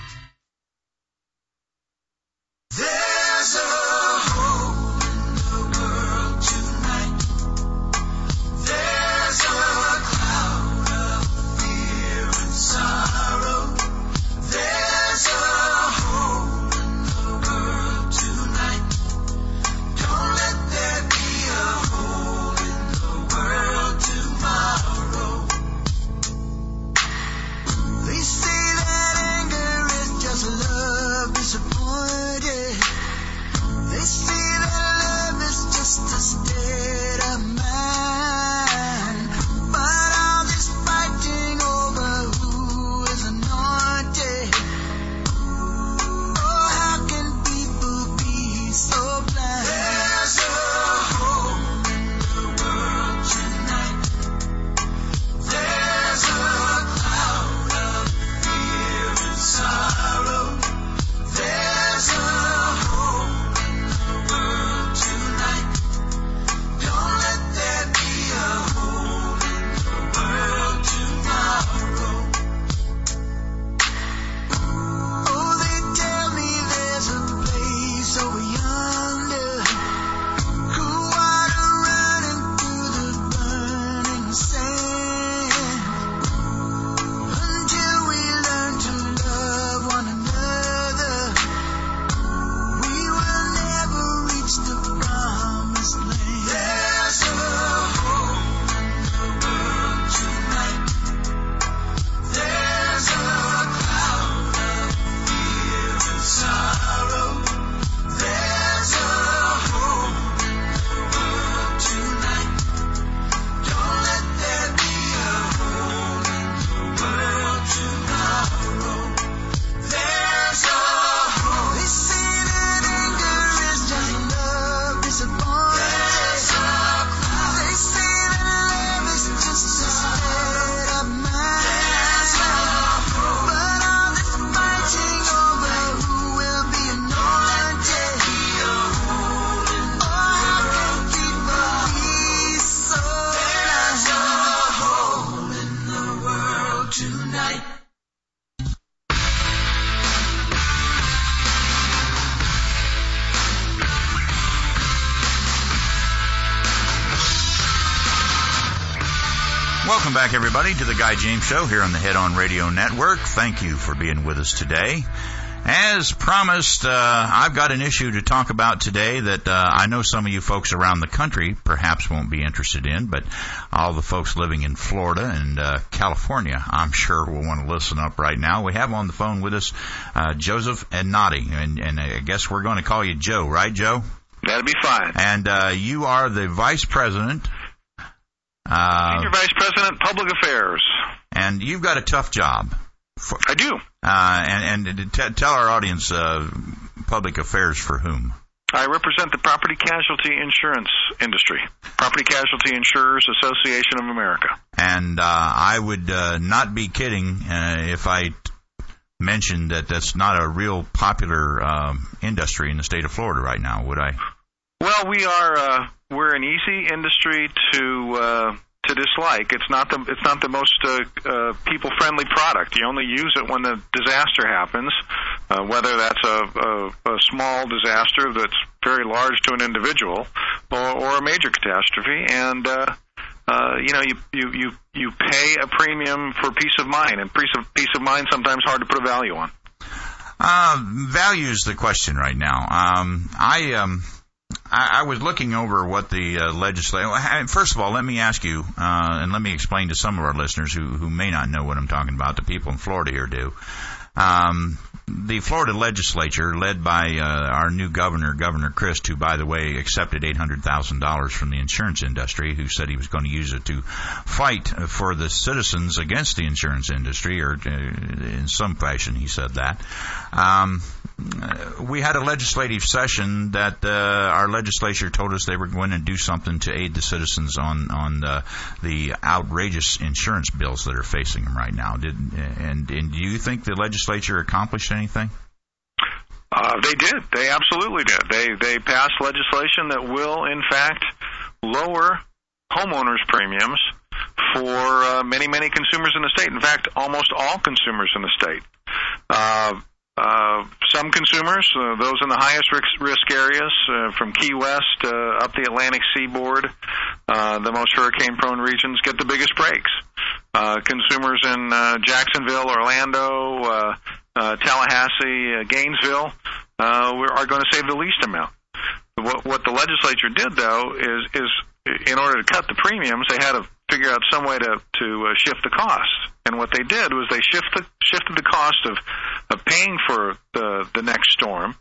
There's a hole in the world tonight. There's a cloud of fear and sorrow. There's a hole in the world tonight. Don't let there be a hole in the world tomorrow. They say that anger Welcome back, everybody, to the Guy James Show here on the Head On Radio Network. Thank you for being with us today. As promised, uh, I've got an issue to talk about today that uh, I know some of you folks around the country perhaps won't be interested in, but all the folks living in Florida and uh, California, I'm sure will want to listen up right now. We have on the phone with us uh, Joseph Ennotti, and, and I guess we're going to call you Joe, right, Joe? That'll be fine. And uh, you are the Vice President. Uh, Senior Vice President, Public Affairs. And you've got a tough job. For, I do. Uh, and and t- tell our audience, uh, public affairs for whom? I represent the Property Casualty Insurance industry, Property Casualty Insurers Association of America. And uh, I would uh, not be kidding uh, if I t- mentioned that that's not a real popular uh, industry in the state of Florida right now, would I? Well, we are. Uh, we're an easy industry to. Uh, to dislike. It's not the it's not the most uh, uh, people-friendly product. You only use it when the disaster happens, uh, whether that's a, a, a small disaster that's very large to an individual, or, or a major catastrophe. And uh, uh, you know, you, you you you pay a premium for peace of mind, and peace of peace of mind sometimes hard to put a value on. Uh, value is the question right now. Um, I um. I, I was looking over what the uh, legislature. First of all, let me ask you, uh, and let me explain to some of our listeners who, who may not know what I'm talking about. The people in Florida here do. Um, the Florida legislature, led by uh, our new governor, Governor Christ, who, by the way, accepted eight hundred thousand dollars from the insurance industry, who said he was going to use it to fight for the citizens against the insurance industry, or uh, in some fashion he said that. Um, we had a legislative session that uh, our legislature told us they were going to do something to aid the citizens on on the, the outrageous insurance bills that are facing them right now. Did and, and do you think the legislature accomplished anything? Uh, they did. They absolutely did. They they passed legislation that will, in fact, lower homeowners' premiums for uh, many, many consumers in the state. In fact, almost all consumers in the state. Uh, uh, some consumers, uh, those in the highest risk, risk areas, uh, from Key West uh, up the Atlantic seaboard, uh, the most hurricane-prone regions, get the biggest breaks. Uh, consumers in uh, Jacksonville, Orlando, uh, uh, Tallahassee, uh, Gainesville uh, are going to save the least amount. What, what the legislature did, though, is, is in order to cut the premiums, they had to figure out some way to, to uh, shift the cost. And what they did was they shifted, shifted the cost of, of paying for the, the next storm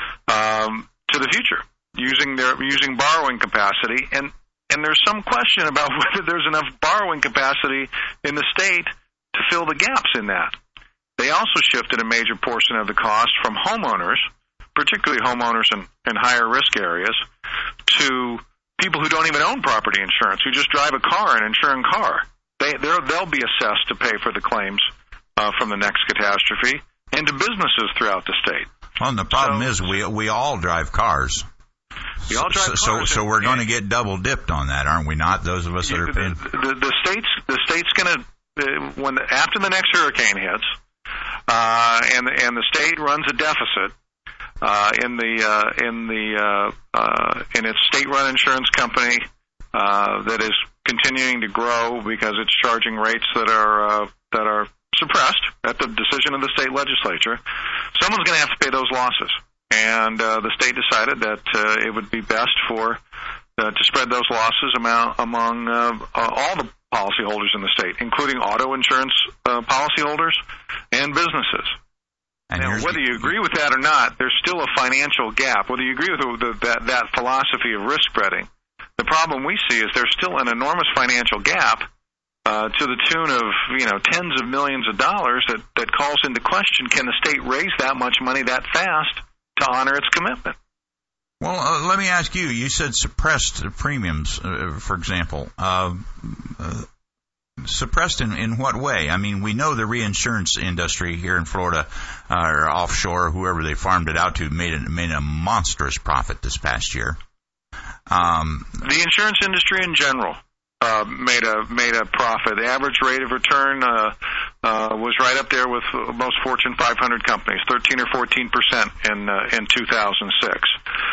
um, to the future, using their using borrowing capacity. And, and there's some question about whether there's enough borrowing capacity in the state to fill the gaps in that. They also shifted a major portion of the cost from homeowners, particularly homeowners in, in higher risk areas, to people who don't even own property insurance, who just drive a car, an insuring car. They, they'll be assessed to pay for the claims uh, from the next catastrophe, and to businesses throughout the state. Well, and the problem so, is we we all drive cars. We all drive so, cars. So, so we're going to get double dipped on that, aren't we? Not those of us that are paying. The, the, the state's the state's going to uh, when the, after the next hurricane hits, uh, and and the state runs a deficit. Uh, in the uh, in the uh, uh, in its state-run insurance company uh, that is continuing to grow because it's charging rates that are uh, that are suppressed at the decision of the state legislature. Someone's going to have to pay those losses, and uh, the state decided that uh, it would be best for uh, to spread those losses amount among uh, uh, all the policyholders in the state, including auto insurance uh, policyholders and businesses. And now, whether you agree with that or not, there's still a financial gap. Whether you agree with the, the, that, that philosophy of risk spreading, the problem we see is there's still an enormous financial gap uh, to the tune of, you know, tens of millions of dollars that, that calls into question, can the state raise that much money that fast to honor its commitment? Well, uh, let me ask you, you said suppressed premiums, uh, for example. Uh, uh, Suppressed in, in what way? I mean, we know the reinsurance industry here in Florida, uh, or offshore, whoever they farmed it out to, made a, made a monstrous profit this past year. Um, the insurance industry in general uh, made a made a profit. The average rate of return uh, uh, was right up there with most Fortune five hundred companies, thirteen or fourteen percent in uh, in two thousand six.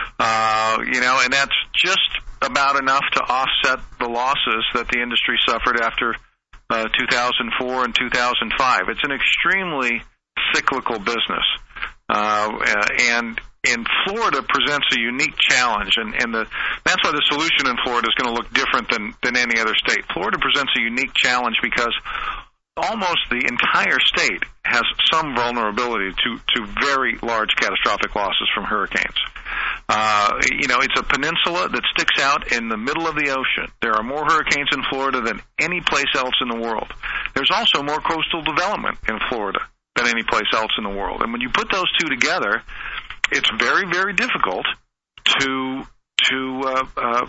Uh, you know, and that's just about enough to offset the losses that the industry suffered after uh, two thousand four and two thousand five. It's an extremely cyclical business. Uh, and and Florida presents a unique challenge, and, and the, that's why the solution in Florida is going to look different than, than any other state. Florida presents a unique challenge because almost the entire state has some vulnerability to, to very large catastrophic losses from hurricanes. Uh, you know, it's a peninsula that sticks out in the middle of the ocean. There are more hurricanes in Florida than any place else in the world. There's also more coastal development in Florida than any place else in the world. And when you put those two together, it's very, very difficult to to uh,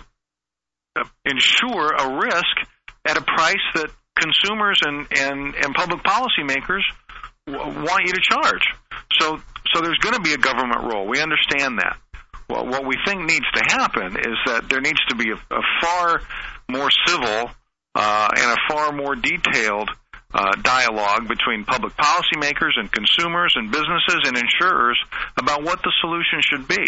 uh, ensure a risk at a price that consumers and, and, and public policymakers w- want you to charge. So so there's going to be a government role. We understand that. Well, what we think needs to happen is that there needs to be a, a far more civil uh, and a far more detailed Uh, dialogue between public policymakers and consumers and businesses and insurers about what the solution should be.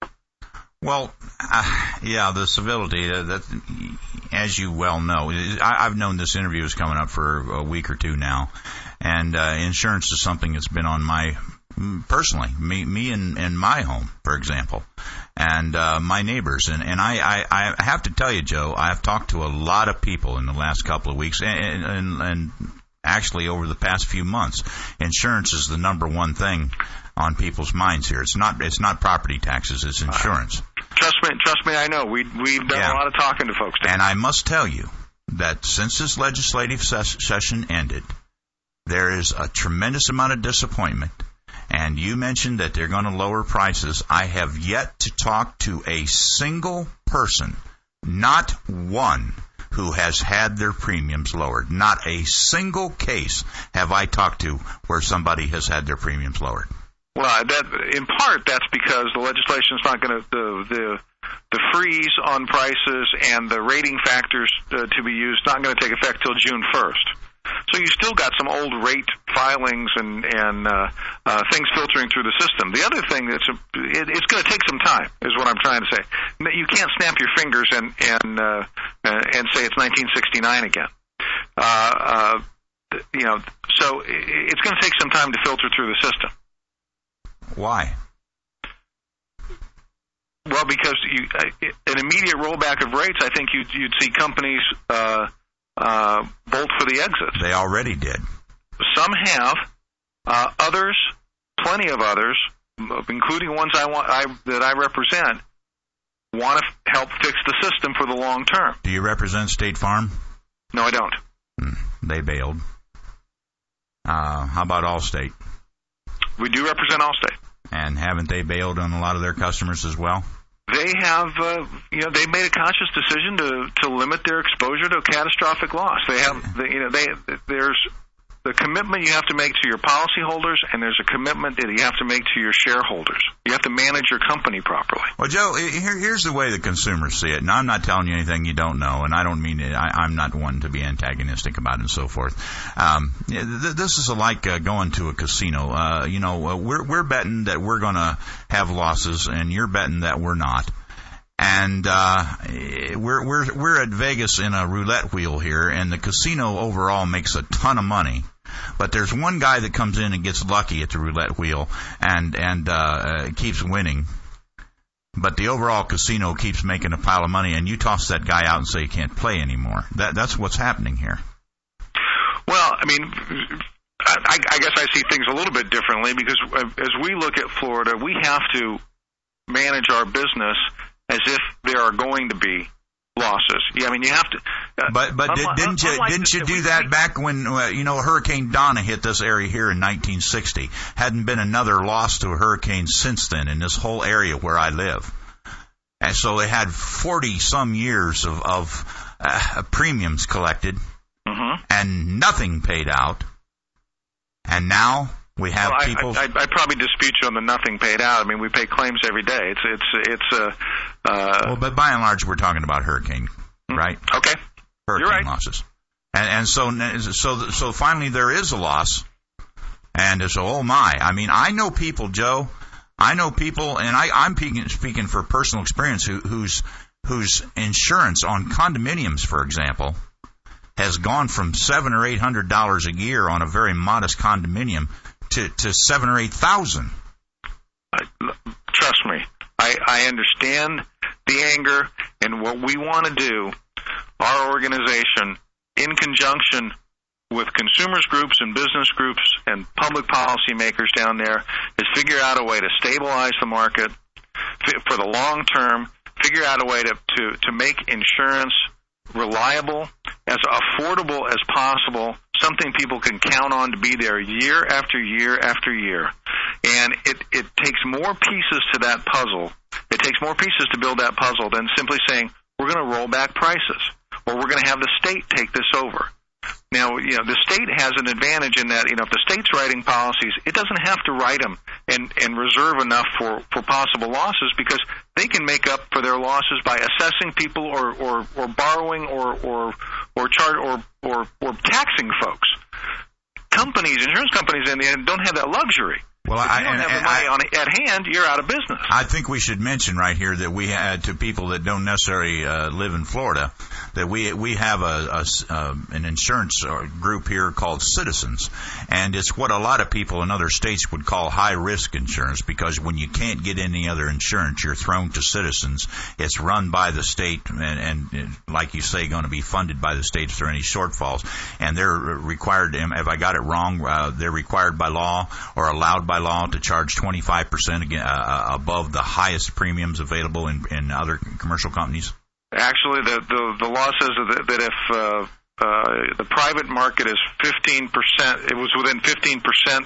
Well, uh, yeah, the civility, uh, that, as you well know, I, I've known this interview is coming up for a week or two now, and uh, insurance is something that's been on my, personally, me, me and, and my home, for example, and uh, my neighbors. And, and I, I, I have to tell you, Joe, I've talked to a lot of people in the last couple of weeks, and, and, and actually over the past few months. Insurance is the number one thing on people's minds here. It's not it's not property taxes, it's insurance. Uh, trust me, trust me, I know. We we've done yeah. a lot of talking to folks. And I must tell you that since this legislative ses- session ended, there is a tremendous amount of disappointment. And you mentioned that they're going to lower prices. I have yet to talk to a single person, not one, who has had their premiums lowered. Not a single case have I talked to where somebody has had their premiums lowered. Well, that in part that's because the legislation is not going to the the the freeze on prices and the rating factors uh, to be used not going to take effect till June first. So you still got some old rate filings and and uh, uh, things filtering through the system. The other thing that's a, it, it's going to take some time, is what I'm trying to say. You can't snap your fingers and and uh, and say it's nineteen sixty-nine again. Uh, uh, you know, so it's going to take some time to filter through the system. Why? Well, because you, an immediate rollback of rates, I think you'd, you'd see companies uh, uh, bolt for the exits. They already did. Some have. Uh, others, plenty of others, including ones I want I, that I represent, want to f- help fix the system for the long term. Do you represent State Farm? No, I don't. Hmm, they bailed. Uh, how about Allstate? We do represent Allstate. And haven't they bailed on a lot of their customers as well? They have, uh, you know, they made a conscious decision to to limit their exposure to a catastrophic loss. They have, the, you know, they there's the commitment you have to make to your policyholders, and there's a commitment that you have to make to your shareholders. You have to manage your company properly. Well, Joe, here, here's the way the consumers see it. And I'm not telling you anything you don't know, and I don't mean it. I, I'm not one to be antagonistic about it and so forth. Um, th- this is like uh, going to a casino. Uh, you know, uh, we're, we're betting that we're going to have losses, and you're betting that we're not. And uh, we're we're we're at Vegas in a roulette wheel here, and the casino overall makes a ton of money. But there's one guy that comes in and gets lucky at the roulette wheel and and uh, keeps winning. But the overall casino keeps making a pile of money, and you toss that guy out and say you can't play anymore. That that's what's happening here. Well, I mean, I, I guess I see things a little bit differently because as we look at Florida, we have to manage our business as if there are going to be losses. Yeah, I mean, you have to. Uh, but but unlike, did, didn't you didn't you do that back when uh, you know Hurricane Donna hit this area here in nineteen sixty? Hadn't been another loss to a hurricane since then in this whole area where I live, and so they had forty some years of of uh, premiums collected, mm-hmm. and nothing paid out, and now. We have well, people. I, I, I probably dispute you on the nothing paid out. I mean, we pay claims every day. It's it's it's a. Uh, uh, well, but by and large, we're talking about hurricane, right? Okay. Hurricane You're right. losses, and and so so so finally there is a loss, and so oh my, I mean, I know people, Joe, I know people, and I I'm speaking, speaking for personal experience, who, whose whose insurance on condominiums, for example, has gone from seven or eight hundred dollars a year on a very modest condominium to, to seven or eight thousand. Trust me, I, I understand the anger, and what we want to do, our organization, in conjunction with consumers groups and business groups and public policy makers down there, is figure out a way to stabilize the market for the long term, figure out a way to, to, to make insurance reliable, as affordable as possible, something people can count on to be there year after year after year. And it, it takes more pieces to that puzzle. It takes more pieces to build that puzzle than simply saying, we're going to roll back prices, or we're going to have the state take this over. Now, you know, the state has an advantage in that, you know, if the state's writing policies, it doesn't have to write them and, and reserve enough for, for possible losses, because they can make up for their losses by assessing people or, or, or borrowing or, or, or charge or, or, or taxing folks. Companies, insurance companies in the end, don't have that luxury. Well, if I, you don't and, have and the money I, on, at hand, you're out of business. I think we should mention right here that we had, to people that don't necessarily uh, live in Florida, that we we have a, a uh, an insurance group here called Citizens, and it's what a lot of people in other states would call high risk insurance, because when you can't get any other insurance, you're thrown to Citizens. It's run by the state, and, and like you say, going to be funded by the state if there are any shortfalls, and they're required. If I got it wrong, uh, they're required by law or allowed by law to charge twenty-five percent again, uh, above the highest premiums available in, in other commercial companies? Actually, the, the, the law says that, that if uh, uh, the private market is fifteen percent, it was within fifteen percent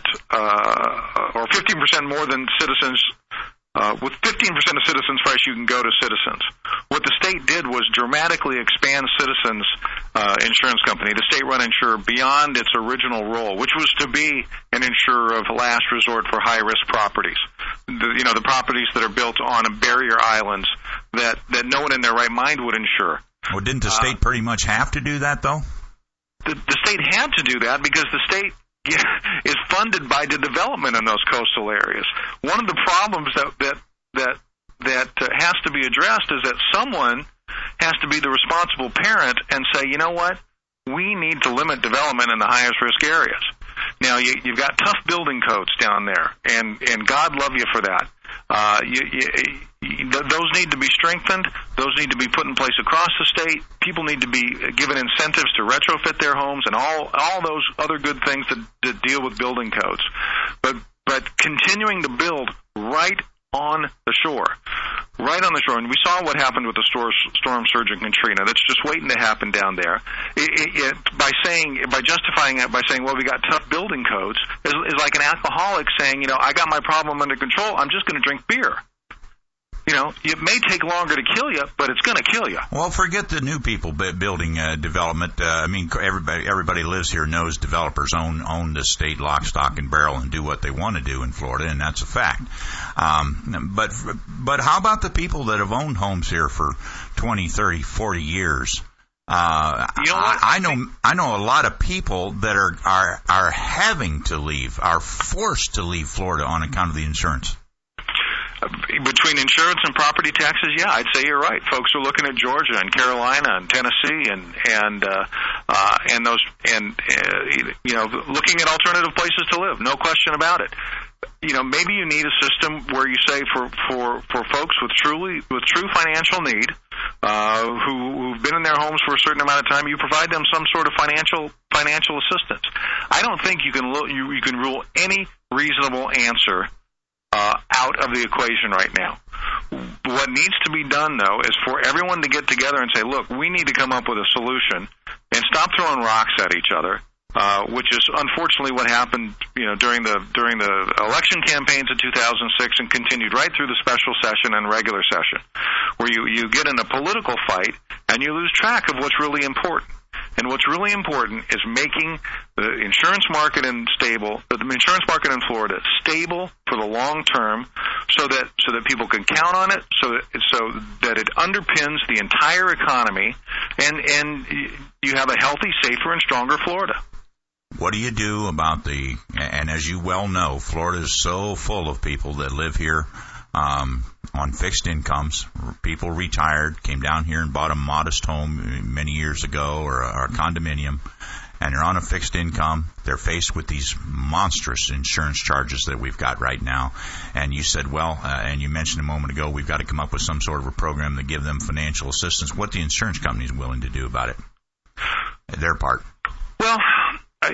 uh, or fifteen percent more than Citizens, uh, with fifteen percent of Citizens price, you can go to Citizens. What the state did was dramatically expand Citizens uh, insurance company, the state-run insurer, beyond its original role, which was to be an insurer of last resort for high-risk properties. The, you know, the properties that are built on barrier islands that, that no one in their right mind would insure. Well, didn't the state uh, pretty much have to do that, though? The, the state had to do that because the state is funded by the development in those coastal areas. One of the problems that that that that uh, has to be addressed is that someone has to be the responsible parent and say, you know what, we need to limit development in the highest risk areas. Now, you, you've got tough building codes down there, and, and God love you for that. Uh, you, you, you, those need to be strengthened. Those need to be put in place across the state. People need to be given incentives to retrofit their homes and all all those other good things that, that deal with building codes. But but continuing to build right on the shore, right on the shore. And we saw what happened with the storm, storm surge in Katrina. That's just waiting to happen down there. It, it, it, by saying, by justifying it by saying, well, we got tough building codes, is, is like an alcoholic saying, you know, I got my problem under control. I'm just going to drink beer. You know, it may take longer to kill you, but it's going to kill you. Well, forget the new people building uh, development. Uh, I mean, everybody everybody lives here knows developers own own this state lock, stock, and barrel and do what they want to do in Florida, and that's a fact. Um, but but how about the people that have owned homes here for twenty, thirty, forty years? Uh, you know what? I, I know I know a lot of people that are, are are having to leave, are forced to leave Florida on account of the insurance. Between insurance and property taxes, yeah, I'd say you're right. Folks are looking at Georgia and Carolina and Tennessee and and uh, uh, and those and uh, you know looking at alternative places to live. No question about it. You know, maybe you need a system where you say for for, for folks with truly with true financial need, uh, who who've been in their homes for a certain amount of time, you provide them some sort of financial financial assistance. I don't think you can lo- you you can rule any reasonable answer Uh, out of the equation right now. What needs to be done, though, is for everyone to get together and say, look, we need to come up with a solution and stop throwing rocks at each other, uh, which is unfortunately what happened, you know, during the during the election campaigns in two thousand six and continued right through the special session and regular session, where you, you get in a political fight and you lose track of what's really important. And what's really important is making the insurance market in stable, the insurance market in Florida stable for the long term, so that so that people can count on it, so that so that it underpins the entire economy, and and you have a healthy, safer, and stronger Florida. What do you do about the? And as you well know, Florida is so full of people that live here um, on fixed incomes. People retired, came down here and bought a modest home many years ago, or a, or a condominium, and they're on a fixed income. They're faced with these monstrous insurance charges that we've got right now. And you said, well, uh, and you mentioned a moment ago, we've got to come up with some sort of a program to give them financial assistance. What the insurance company is willing to do about it? Their part. Well, I,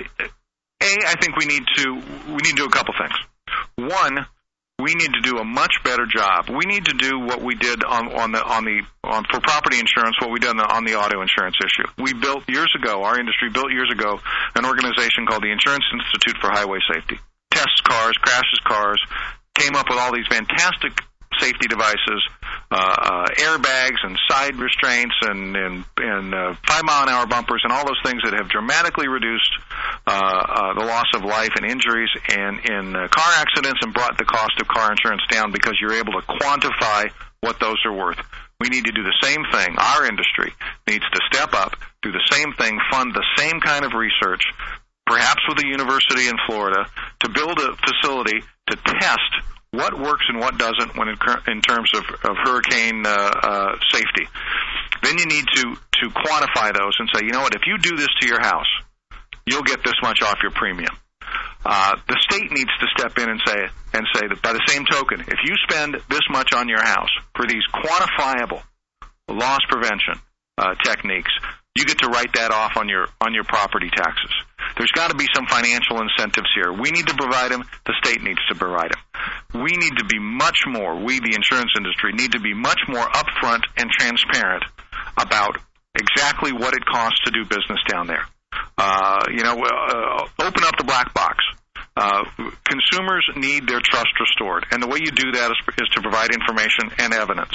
A, I think we need to we need to do a couple things. One, we need to do a much better job. We need to do what we did on, on the on the on for property insurance, what we did on the, on the auto insurance issue. We built years ago, our industry built years ago, an organization called the Insurance Institute for Highway Safety. Tests cars, crashes cars, came up with all these fantastic safety devices, uh, uh, airbags and side restraints and, and, and uh, five mile an hour bumpers and all those things that have dramatically reduced uh, uh, the loss of life and injuries and in uh, car accidents and brought the cost of car insurance down because you're able to quantify what those are worth. We need to do the same thing. Our industry needs to step up, do the same thing, fund the same kind of research, perhaps with a university in Florida, to build a facility to test what works and what doesn't when in, in terms of, of hurricane uh, uh, safety. Then you need to, to quantify those and say, you know what, if you do this to your house, you'll get this much off your premium. Uh, the state needs to step in and say, and say that by the same token, if you spend this much on your house for these quantifiable loss prevention uh, techniques, you get to write that off on your on your property taxes. There's got to be some financial incentives here. We need to provide them. The state needs to provide them. We need to be much more, we, the insurance industry, need to be much more upfront and transparent about exactly what it costs to do business down there. Uh, you know, uh, open up the black box. Uh, consumers need their trust restored, and the way you do that is, is to provide information and evidence.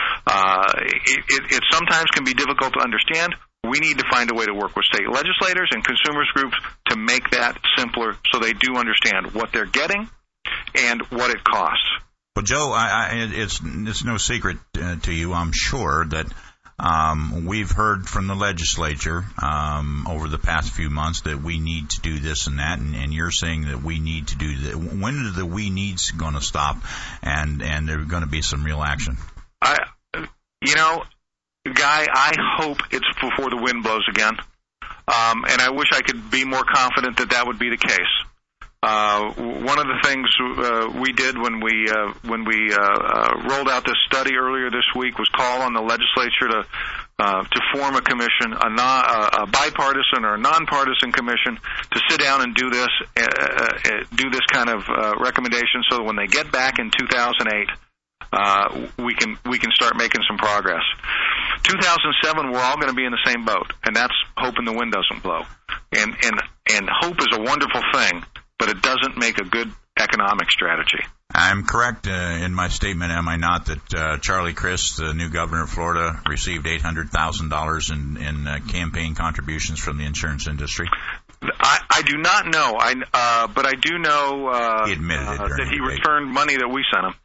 Uh, it, it, it sometimes can be difficult to understand. We need to find a way to work with state legislators and consumers groups to make that simpler so they do understand what they're getting and what it costs. Well, Joe, I, I, it's, it's no secret uh, to you, I'm sure, that um, we've heard from the legislature um, over the past few months that we need to do this and that, and, and you're saying that we need to do that. When are the we needs going to stop, and, and there's going to be some real action? I, you know... Guy, I hope it's before the wind blows again, um, and I wish I could be more confident that that would be the case. Uh, one of the things uh, we did when we uh, when we uh, uh, rolled out this study earlier this week was call on the legislature to uh, to form a commission, a, non, a bipartisan or a nonpartisan commission, to sit down and do this uh, uh, do this kind of uh, recommendation, so that when they get back in two thousand eight. Uh, we can we can start making some progress. two thousand seven, we're all going to be in the same boat, and that's hoping the wind doesn't blow. And and and hope is a wonderful thing, but it doesn't make a good economic strategy. I'm correct uh, in my statement, am I not, that uh, Charlie Crist, the new governor of Florida, received eight hundred thousand dollars in, in uh, campaign contributions from the insurance industry? I, I do not know, I, uh, but I do know uh, he admitted it uh, that he debate. returned money that we sent him.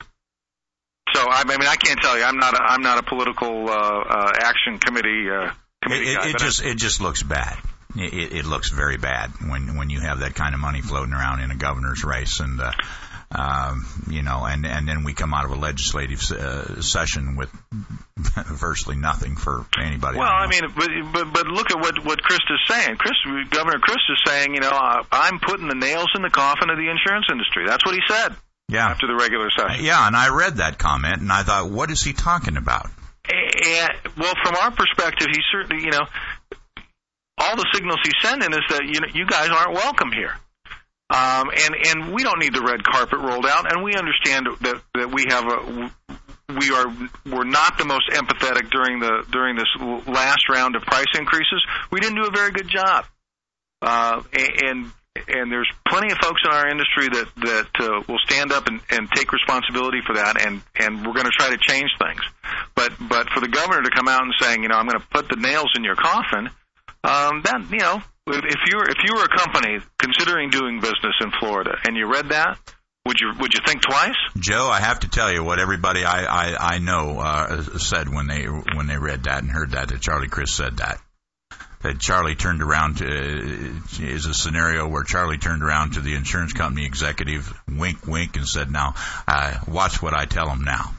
So I mean, I can't tell you. I'm not. A, I'm not a political uh, uh, action committee. Uh, committee it guy, it, it just I, it just looks bad. It, it looks very bad when when you have that kind of money floating around in a governor's race, and uh, um, you know, and and then we come out of a legislative uh, session with virtually nothing for anybody. Well, I mean, but, but but look at what what Crist is saying. Crist, Governor Crist is saying, you know, uh, I'm putting the nails in the coffin of the insurance industry. That's what he said. Yeah. After the regular session. Yeah, and I read that comment, and I thought, what is he talking about? And, well, from our perspective, he certainly, you know, all the signals he's sending is that, you know, you guys aren't welcome here. Um, and, and we don't need the red carpet rolled out, and we understand that, that we have a, we are, we're not the most empathetic during the, during this last round of price increases. We didn't do a very good job. Uh, and, And there's plenty of folks in our industry that that uh, will stand up and, and take responsibility for that, and, and we're going to try to change things. But but for the governor to come out and saying, you know, I'm going to put the nails in your coffin, um, that you know, if you were if you were a company considering doing business in Florida and you read that, would you would you think twice? Joe, I have to tell you what everybody I I, I know uh, said when they when they read that and heard that that Charlie Crist said that. that Charlie turned around to, uh, is a scenario where Charlie turned around to the insurance company executive, wink, wink, and said, now, uh, watch what I tell him now.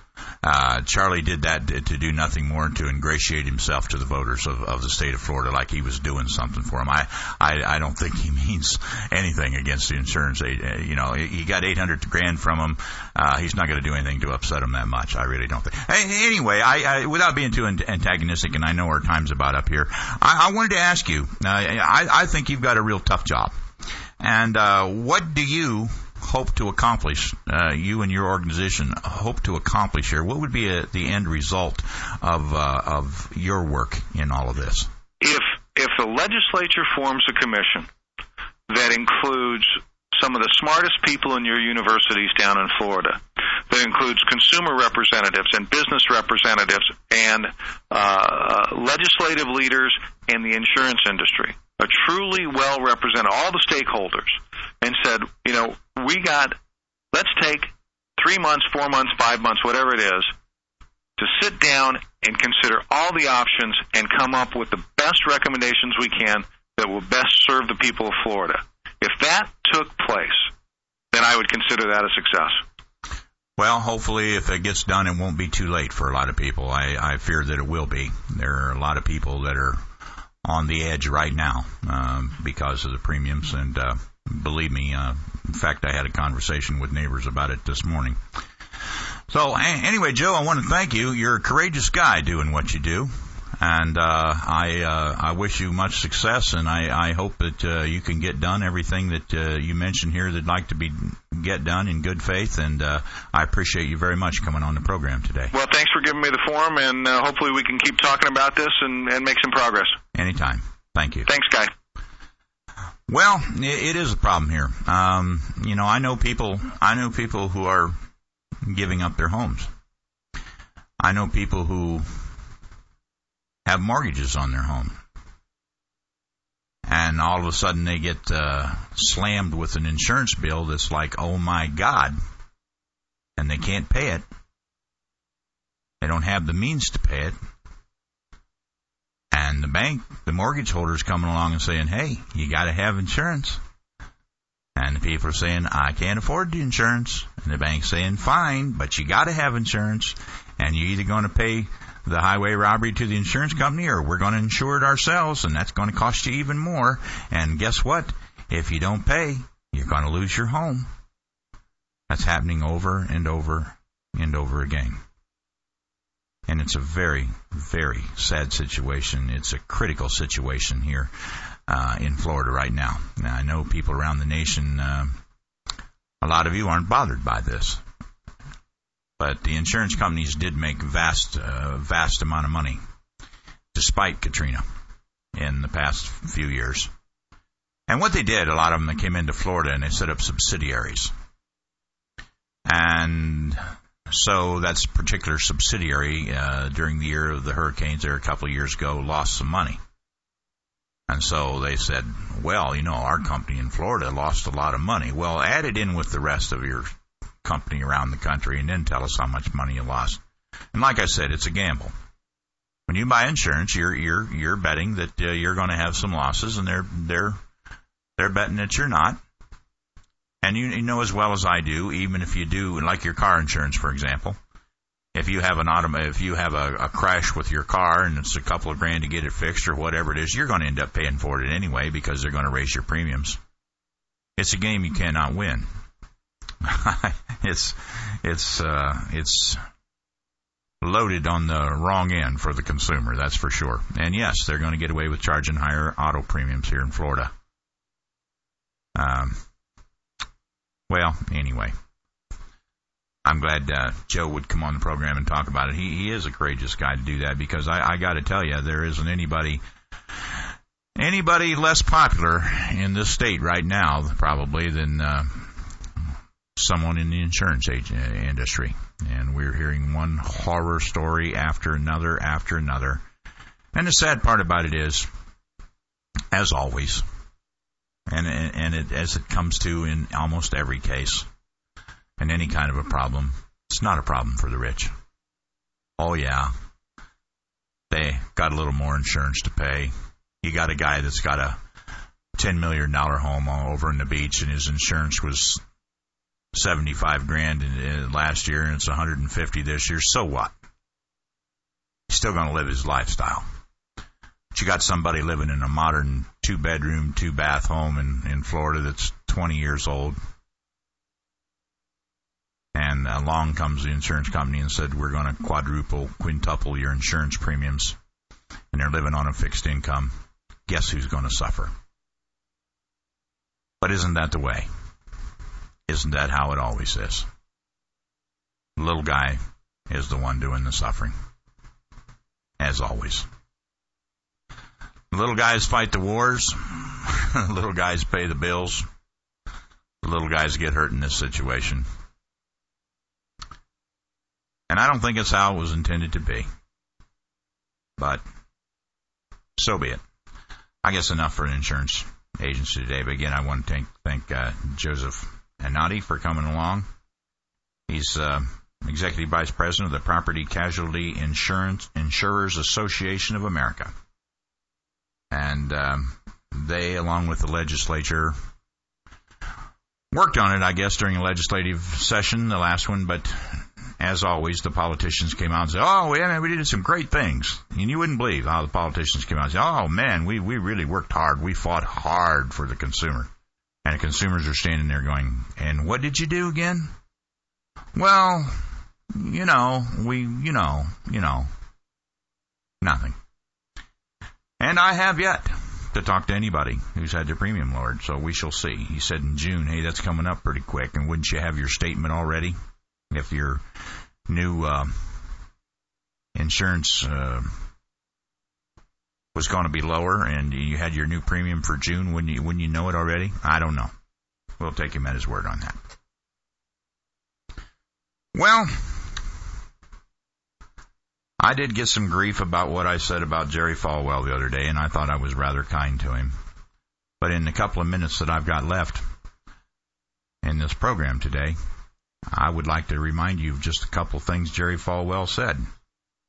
Uh, Charlie did that to, to do nothing more than to ingratiate himself to the voters of, of the state of Florida like he was doing something for them. I, I, I don't think he means anything against the insurance. You know, he got eight hundred grand from him. Uh, he's not going to do anything to upset him that much. I really don't think. Anyway, I, I without being too antagonistic, and I know our time's about up here, I, I wanted to ask you, uh, I, I think you've got a real tough job. And uh, what do you hope to accomplish, uh, you and your organization hope to accomplish here? What would be a, the end result of uh, of your work in all of this? If if the legislature forms a commission that includes some of the smartest people in your universities down in Florida, that includes consumer representatives and business representatives and uh, legislative leaders and the insurance industry, a truly well represented, all the stakeholders, and said, you know, we got, let's take three months, four months, five months, whatever it is, to sit down and consider all the options and come up with the best recommendations we can that will best serve the people of Florida. If that took place, then I would consider that a success. Well, hopefully if it gets done, it won't be too late for a lot of people. I, I fear that it will be. There are a lot of people that are on the edge right now um, because of the premiums, and uh, believe me, uh, in fact, I had a conversation with neighbors about it this morning. So, a- anyway, Joe, I want to thank you. You're a courageous guy doing what you do, and uh, I uh, I wish you much success, and I, I hope that uh, you can get done everything that uh, you mentioned here that'd like to be get done in good faith, and uh, I appreciate you very much coming on the program today. Well, thanks for giving me the forum, and uh, hopefully we can keep talking about this and, and make some progress. Anytime. Thank you. Thanks, Guy. Well, it is a problem here. Um, you know, I know people. I know people who are giving up their homes. I know people who have mortgages on their home, and all of a sudden they get uh, slammed with an insurance bill that's like, oh my God, and they can't pay it. They don't have the means to pay it. And the bank, the mortgage holder's coming along and saying, hey, you got to have insurance. And the people are saying, I can't afford the insurance. And the bank's saying, fine, but you got to have insurance. And you're either going to pay the highway robbery to the insurance company, or we're going to insure it ourselves, and that's going to cost you even more. And guess what? If you don't pay, you're going to lose your home. That's happening over and over and over again. And it's a very, very sad situation. It's a critical situation here uh, in Florida right now. Now, I know people around the nation, uh, a lot of you aren't bothered by this. But the insurance companies did make vast, uh, vast amount of money, despite Katrina, in the past few years. And what they did, a lot of them, they came into Florida and they set up subsidiaries. And so that particular subsidiary, uh, during the year of the hurricanes there a couple of years ago, lost some money. And so they said, well, you know, our company in Florida lost a lot of money. Well, add it in with the rest of your company around the country and then tell us how much money you lost. And like I said, it's a gamble. When you buy insurance, you're you're you're betting that uh, you're going to have some losses, and they're they're they're betting that you're not. And you, you know as well as I do, even if you do, like your car insurance, for example, if you have an autom- if you have a, a crash with your car and it's a couple of grand to get it fixed or whatever it is, you're going to end up paying for it anyway because they're going to raise your premiums. It's a game you cannot win. it's it's uh, it's loaded on the wrong end for the consumer, that's for sure. And yes, they're going to get away with charging higher auto premiums here in Florida. Um. Well, anyway, I'm glad uh, Joe would come on the program and talk about it. He he is a courageous guy to do that, because I, I got to tell you, there isn't anybody anybody less popular in this state right now, probably, than uh, someone in the insurance agent industry. And we're hearing one horror story after another after another. And the sad part about it is, as always, And, and it, as it comes to in almost every case, in any kind of a problem, it's not a problem for the rich. Oh, yeah, they got a little more insurance to pay. You got a guy that's got a ten million dollars home over in the beach, and his insurance was seventy-five grand in, in last year, and it's one hundred fifty this year. So what? He's still going to live his lifestyle. But you got somebody living in a modern two-bedroom, two-bath home in, in Florida that's twenty years old. And along comes the insurance company and said, we're going to quadruple, quintuple your insurance premiums. And they're living on a fixed income. Guess who's going to suffer? But isn't that the way? Isn't that how it always is? The little guy is the one doing the suffering. As always. The little guys fight the wars. The little guys pay the bills. The little guys get hurt in this situation. And I don't think it's how it was intended to be. But so be it. I guess enough for an insurance agency today. But again, I want to thank, thank uh, Joseph Anati for coming along. He's uh, Executive Vice President of the Property Casualty Insurance Insurers Association of America. And um, they, along with the legislature, worked on it, I guess, during a legislative session, the last one. But as always, the politicians came out and said, oh, yeah, man, we did some great things. And you wouldn't believe how the politicians came out and said, oh, man, we, we really worked hard. We fought hard for the consumer. And the consumers are standing there going, and what did you do again? Well, you know, we, you know, you know, nothing. And I have yet to talk to anybody who's had their premium lowered, so we shall see. He said in June, hey, that's coming up pretty quick, and wouldn't you have your statement already if your new uh, insurance uh, was going to be lower and you had your new premium for June? Wouldn't you, wouldn't you know it already? I don't know. We'll take him at his word on that. Well, I did get some grief about what I said about Jerry Falwell the other day, and I thought I was rather kind to him. But in the couple of minutes that I've got left in this program today, I would like to remind you of just a couple things Jerry Falwell said.